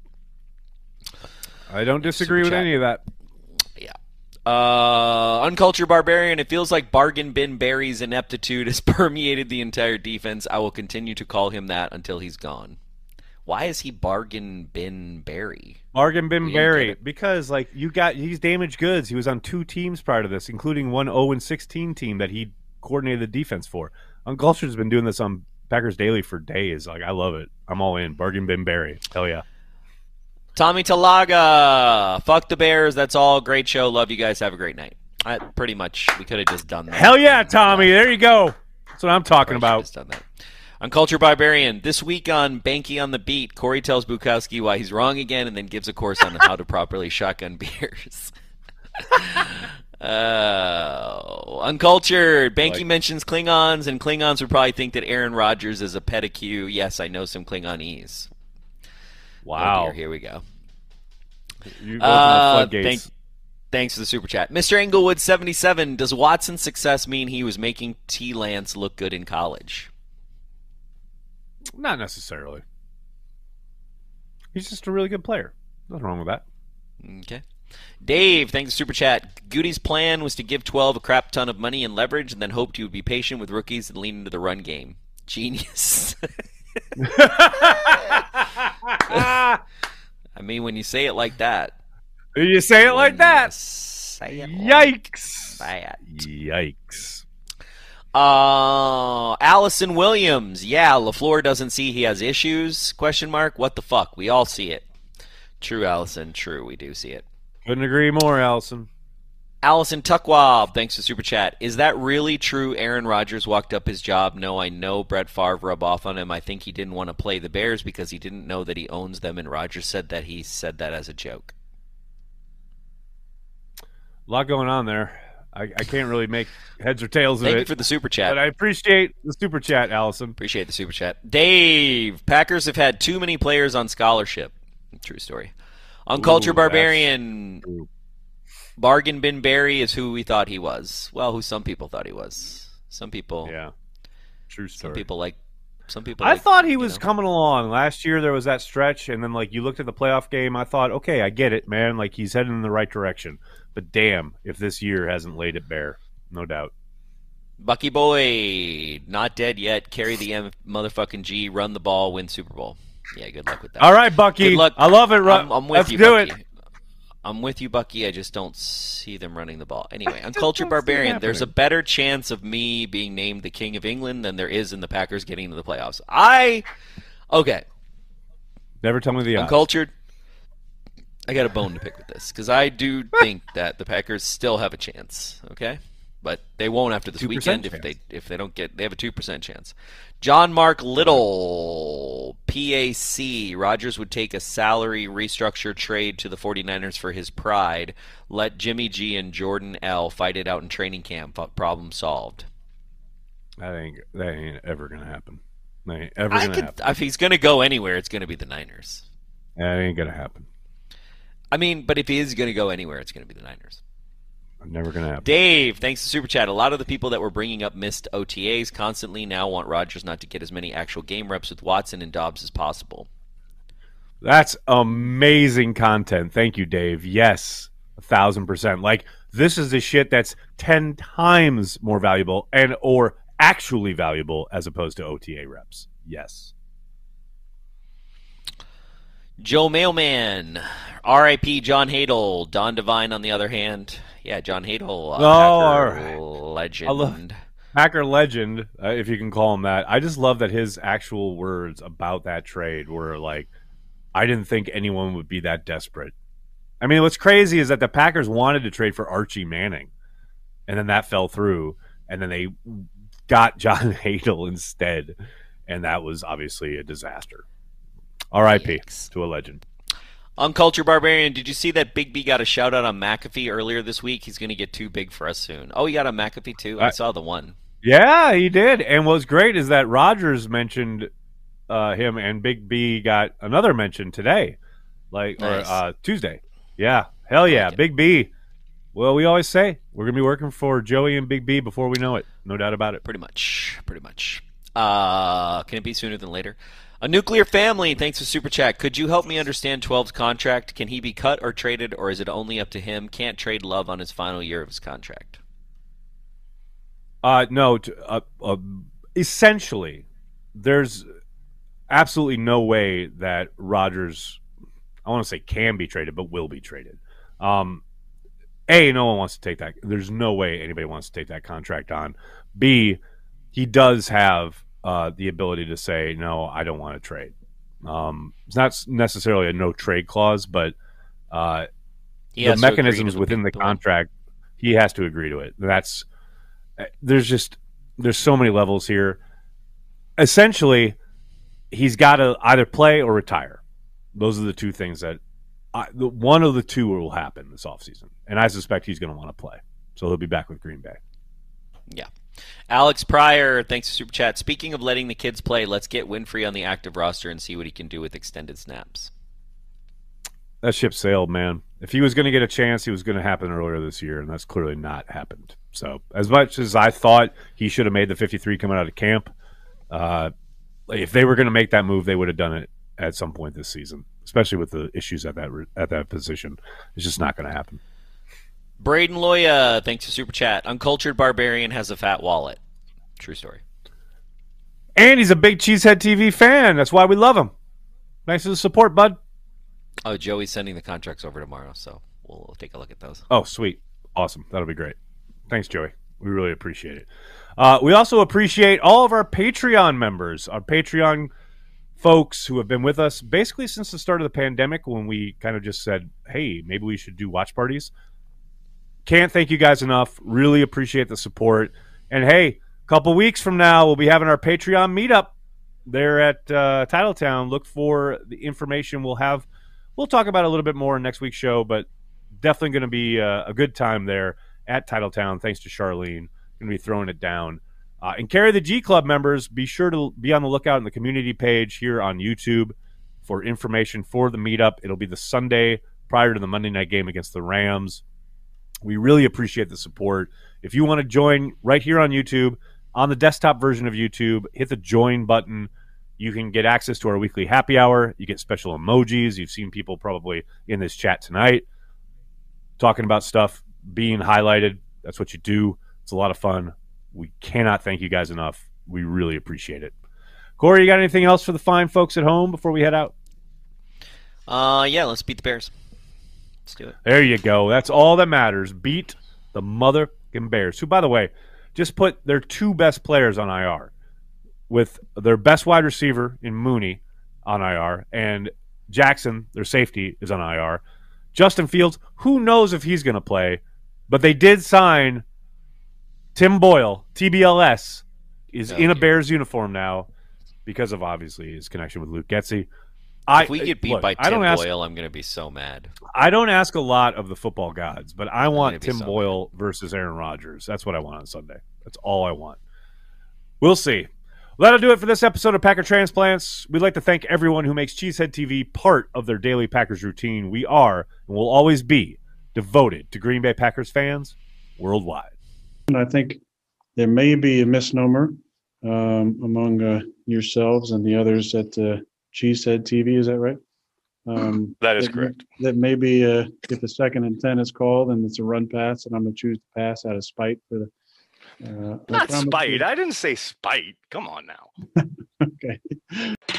Speaker 2: I don't disagree with
Speaker 3: chat.
Speaker 2: any of that.
Speaker 3: Yeah. Uh, Uncultured Barbarian, it feels like Bargain Bin Barry's ineptitude has permeated the entire defense. I will continue to call him that until he's gone. Why is he Bargain Bin Barry?
Speaker 2: Bargain Bin
Speaker 3: We didn't
Speaker 2: Barry,
Speaker 3: get it.
Speaker 2: because like you got he's damaged goods. He was on two teams prior to this, including one oh and sixteen team that he coordinated the defense for. Uncultured's been doing this on Packers Daily for days. Like I love it. I'm all in. Bargain Bin Barry. Hell yeah.
Speaker 3: Tommy Talaga, fuck the Bears. That's all. Great show. Love you guys. Have a great night. I, pretty much, we could have just done that.
Speaker 2: Hell yeah, Tommy. There you go. That's what I'm talking
Speaker 3: Probably
Speaker 2: about.
Speaker 3: should've just done that. Uncultured Barbarian, this week on Banky on the Beat, Corey tells Bukowski why he's wrong again and then gives a course on how to properly shotgun beers. uh, uncultured, Banky
Speaker 2: Like-
Speaker 3: mentions Klingons, and Klingons would probably think that Aaron Rodgers is a pedicure. Yes, I know some Klingonese. Oh
Speaker 2: Wow.
Speaker 3: dear, here we go.
Speaker 2: You open
Speaker 3: Uh,
Speaker 2: the floodgates.
Speaker 3: thank- Thanks for the super chat. Mister Englewood seventy-seven, does Watson's success mean he was making T. Lance look good in college?
Speaker 2: Not necessarily. He's just a really good player. Nothing wrong with that.
Speaker 3: Okay. Dave, thanks for super chat. Goody's plan was to give twelve a crap ton of money and leverage and then hoped he would be patient with rookies and lean into the run game. Genius. I mean, when you say it like that.
Speaker 2: You say it like
Speaker 3: when
Speaker 2: that.
Speaker 3: you Say it
Speaker 2: Yikes.
Speaker 3: like that.
Speaker 2: Yikes.
Speaker 3: Uh, Allison Williams. Yeah, LaFleur doesn't see he has issues. Question mark. What the fuck? We all see it. True, Allison. True, we do see it.
Speaker 2: Couldn't agree more, Allison.
Speaker 3: Allison Tuckwab, thanks for super chat. Is that really true? Aaron Rodgers walked up his job. No, I know Brett Favre rub off on him. I think he didn't want to play the Bears because he didn't know that he owns them, and Rodgers said that he said that as a joke.
Speaker 2: A lot going on there. I, I can't really make heads or tails of
Speaker 3: Thank
Speaker 2: it.
Speaker 3: you for the super chat.
Speaker 2: But I appreciate the super chat, Allison.
Speaker 3: Appreciate the super chat. Dave, Packers have had too many players on scholarship. True story. Uncultured
Speaker 2: Ooh,
Speaker 3: Barbarian,
Speaker 2: Ooh.
Speaker 3: Bargain Bin Barry is who we thought he was. Well, who some people thought he was. Some people,
Speaker 2: Yeah. True story.
Speaker 3: some people like, some people.
Speaker 2: I
Speaker 3: like,
Speaker 2: thought he
Speaker 3: you
Speaker 2: was
Speaker 3: know.
Speaker 2: coming along. Last year there was that stretch, and then like you looked at the playoff game, I thought, okay, I get it, man. Like he's heading in the right direction. But damn, if this year hasn't laid it bare, no doubt.
Speaker 3: Bucky Boy, not dead yet. Carry the M- motherfucking G. Run the ball. Win Super Bowl. Yeah, good luck with that.
Speaker 2: All right, Bucky.
Speaker 3: Good luck.
Speaker 2: I love it. Ru-
Speaker 3: I'm, I'm with
Speaker 2: Let's
Speaker 3: you,
Speaker 2: do
Speaker 3: Bucky.
Speaker 2: it.
Speaker 3: I'm with you, Bucky. I just don't see them running the ball. Anyway,
Speaker 2: just
Speaker 3: Uncultured
Speaker 2: don't see it
Speaker 3: Barbarian, there's a
Speaker 2: happening.
Speaker 3: better chance of me being named the King of England than there is in the Packers getting into the playoffs. I, okay,
Speaker 2: Never tell me the odds.
Speaker 3: Uncultured, I got a bone to pick with this because I do think that the Packers still have a chance, okay? But they won't after this
Speaker 2: two percent
Speaker 3: weekend if
Speaker 2: chance.
Speaker 3: they if they don't get they have a two percent chance. John Mark Little, P A C. Rodgers would take a salary restructure trade to the 49ers for his pride. Let Jimmy G and Jordan L fight it out in training camp. Problem solved.
Speaker 2: That ain't that ain't ever gonna happen. That ain't ever
Speaker 3: I
Speaker 2: gonna
Speaker 3: could,
Speaker 2: happen.
Speaker 3: if he's going to go anywhere, it's going to be the Niners.
Speaker 2: That ain't gonna happen.
Speaker 3: I mean, but if he is going to go anywhere, it's going to be the Niners.
Speaker 2: Never gonna happen.
Speaker 3: Dave, thanks to Super Chat. A lot of the people that were bringing up missed O T As constantly now want Rodgers not to get as many actual game reps with Watson and Dobbs as possible.
Speaker 2: That's amazing content. Thank you, Dave. Yes, a thousand percent. Like this is the shit that's ten times more valuable and or actually valuable as opposed to O T A reps. Yes.
Speaker 3: Joe Mailman, R I P John Hadel. Don Devine, on the other hand, yeah, John Hadel, uh,
Speaker 2: Oh, all
Speaker 3: Packer
Speaker 2: right.
Speaker 3: legend.
Speaker 2: I love- Packer legend, uh, if you can call him that. I just love that his actual words about that trade were like, I didn't think anyone would be that desperate. I mean, what's crazy is that the Packers wanted to trade for Archie Manning, and then that fell through, and then they got John Hadel instead, and that was obviously a disaster. R I P
Speaker 3: Yikes.
Speaker 2: to a legend.
Speaker 3: Uncultured Barbarian, did you see that Big B got a shout out on McAfee earlier this week? He's going to get too big for us soon. Oh, he got a McAfee too? I, I saw the one.
Speaker 2: Yeah, he did. And what's great is that Rogers mentioned uh, him, and Big B got another mention today, like nice. or uh, Tuesday. Yeah, hell yeah, like Big B. Well, we always say we're going to be working for Joey and Big B before we know it. No doubt about it.
Speaker 3: Pretty much. Pretty much. Uh, can it be sooner than later? A Nuclear Family, thanks for Super Chat. Could you help me understand twelve's contract? Can he be cut or traded, or is it only up to him? Can't trade Love on his final year of his contract.
Speaker 2: Uh, no, t- uh, uh, essentially, there's absolutely no way that Rodgers, I want to say can be traded, but will be traded. Um, A, no one wants to take that. There's no way anybody wants to take that contract on. B, he does have uh, the ability to say, no, I don't want to trade. Um, it's not necessarily a no trade clause, but uh, the mechanisms within the contract, he has to agree to it. That's there's just there's so many levels here. Essentially, he's got to either play or retire. Those are the two things that I, the, one of the two will happen this offseason, and I suspect he's going to want to play. So he'll be back with Green Bay.
Speaker 3: Yeah. Alex Pryor, thanks for Super Chat. Speaking of letting the kids play, let's get Winfrey on the active roster and see what he can do with extended snaps.
Speaker 2: That ship sailed, man. If he was going to get a chance, he was going to happen earlier this year, and that's clearly not happened. So as much as I thought he should have made the fifty-three coming out of camp, uh, if they were going to make that move, they would have done it at some point this season, especially with the issues at that at that position. It's just not going to happen.
Speaker 3: Braden Loya, thanks for Super Chat. Uncultured Barbarian has a fat wallet. True story.
Speaker 2: And he's a big Cheesehead T V fan. That's why we love him. Thanks for the support, bud.
Speaker 3: Oh, Joey's sending the contracts over tomorrow, so we'll, we'll take a look at those.
Speaker 2: Oh, sweet. Awesome. That'll be great. Thanks, Joey. We really appreciate it. Uh, we also appreciate all of our Patreon members, our Patreon folks who have been with us basically since the start of the pandemic when we kind of just said, hey, maybe we should do watch parties. Can't thank you guys enough. Really appreciate the support. And, hey, a couple weeks from now, we'll be having our Patreon meetup there at uh, Titletown. Look for the information we'll have. We'll talk about it a little bit more in next week's show, but definitely going to be uh, a good time there at Titletown. Thanks to Charlene. Going to be throwing it down. Uh, and Carry the G Club members, be sure to be on the lookout in the community page here on YouTube for information for the meetup. It'll be the Sunday prior to the Monday night game against the Rams. We really appreciate the support. If you want to join right here on YouTube, on the desktop version of YouTube, hit the join button. You can get access to our weekly happy hour. You get special emojis. You've seen people probably in this chat tonight talking about stuff being highlighted. That's what you do. It's a lot of fun. We cannot thank you guys enough. We really appreciate it. Corey, you got anything else for the fine folks at home before we head out?
Speaker 3: Uh, yeah, let's beat the Bears. Let's do it.
Speaker 2: There you go. That's all that matters. Beat the motherfucking Bears, who, by the way, just put their two best players on I R, with their best wide receiver in Mooney on I R, and Jackson, their safety, is on I R. Justin Fields, who knows if he's going to play, but they did sign Tim Boyle, T B L S, is
Speaker 3: Okay.
Speaker 2: in a Bears uniform now because of, obviously, his connection with Luke Getsy.
Speaker 3: If we get beat
Speaker 2: look,
Speaker 3: by
Speaker 2: I
Speaker 3: Tim
Speaker 2: don't ask,
Speaker 3: Boyle, I'm going to be so mad.
Speaker 2: I don't ask a lot of the football gods, but I want
Speaker 3: gonna be
Speaker 2: Tim
Speaker 3: so
Speaker 2: Boyle versus Aaron Rodgers. That's what I want on Sunday. That's all I want. We'll see. Well, that'll do it for this episode of Packer Transplants. We'd like to thank everyone who makes Cheesehead T V part of their daily Packers routine. We are and will always be devoted to Green Bay Packers fans worldwide.
Speaker 7: And I think there may be a misnomer um, among uh, yourselves and the others at uh, Cheesehead T V. Is that right? Um,
Speaker 8: That is
Speaker 7: that,
Speaker 8: correct.
Speaker 7: That maybe uh, if a second and ten is called and it's a run pass, and I'm going to choose to pass out of spite for the. Uh, I
Speaker 8: Not
Speaker 7: promise
Speaker 8: spite.
Speaker 7: you-
Speaker 8: I didn't say spite. Come on now.
Speaker 7: Okay.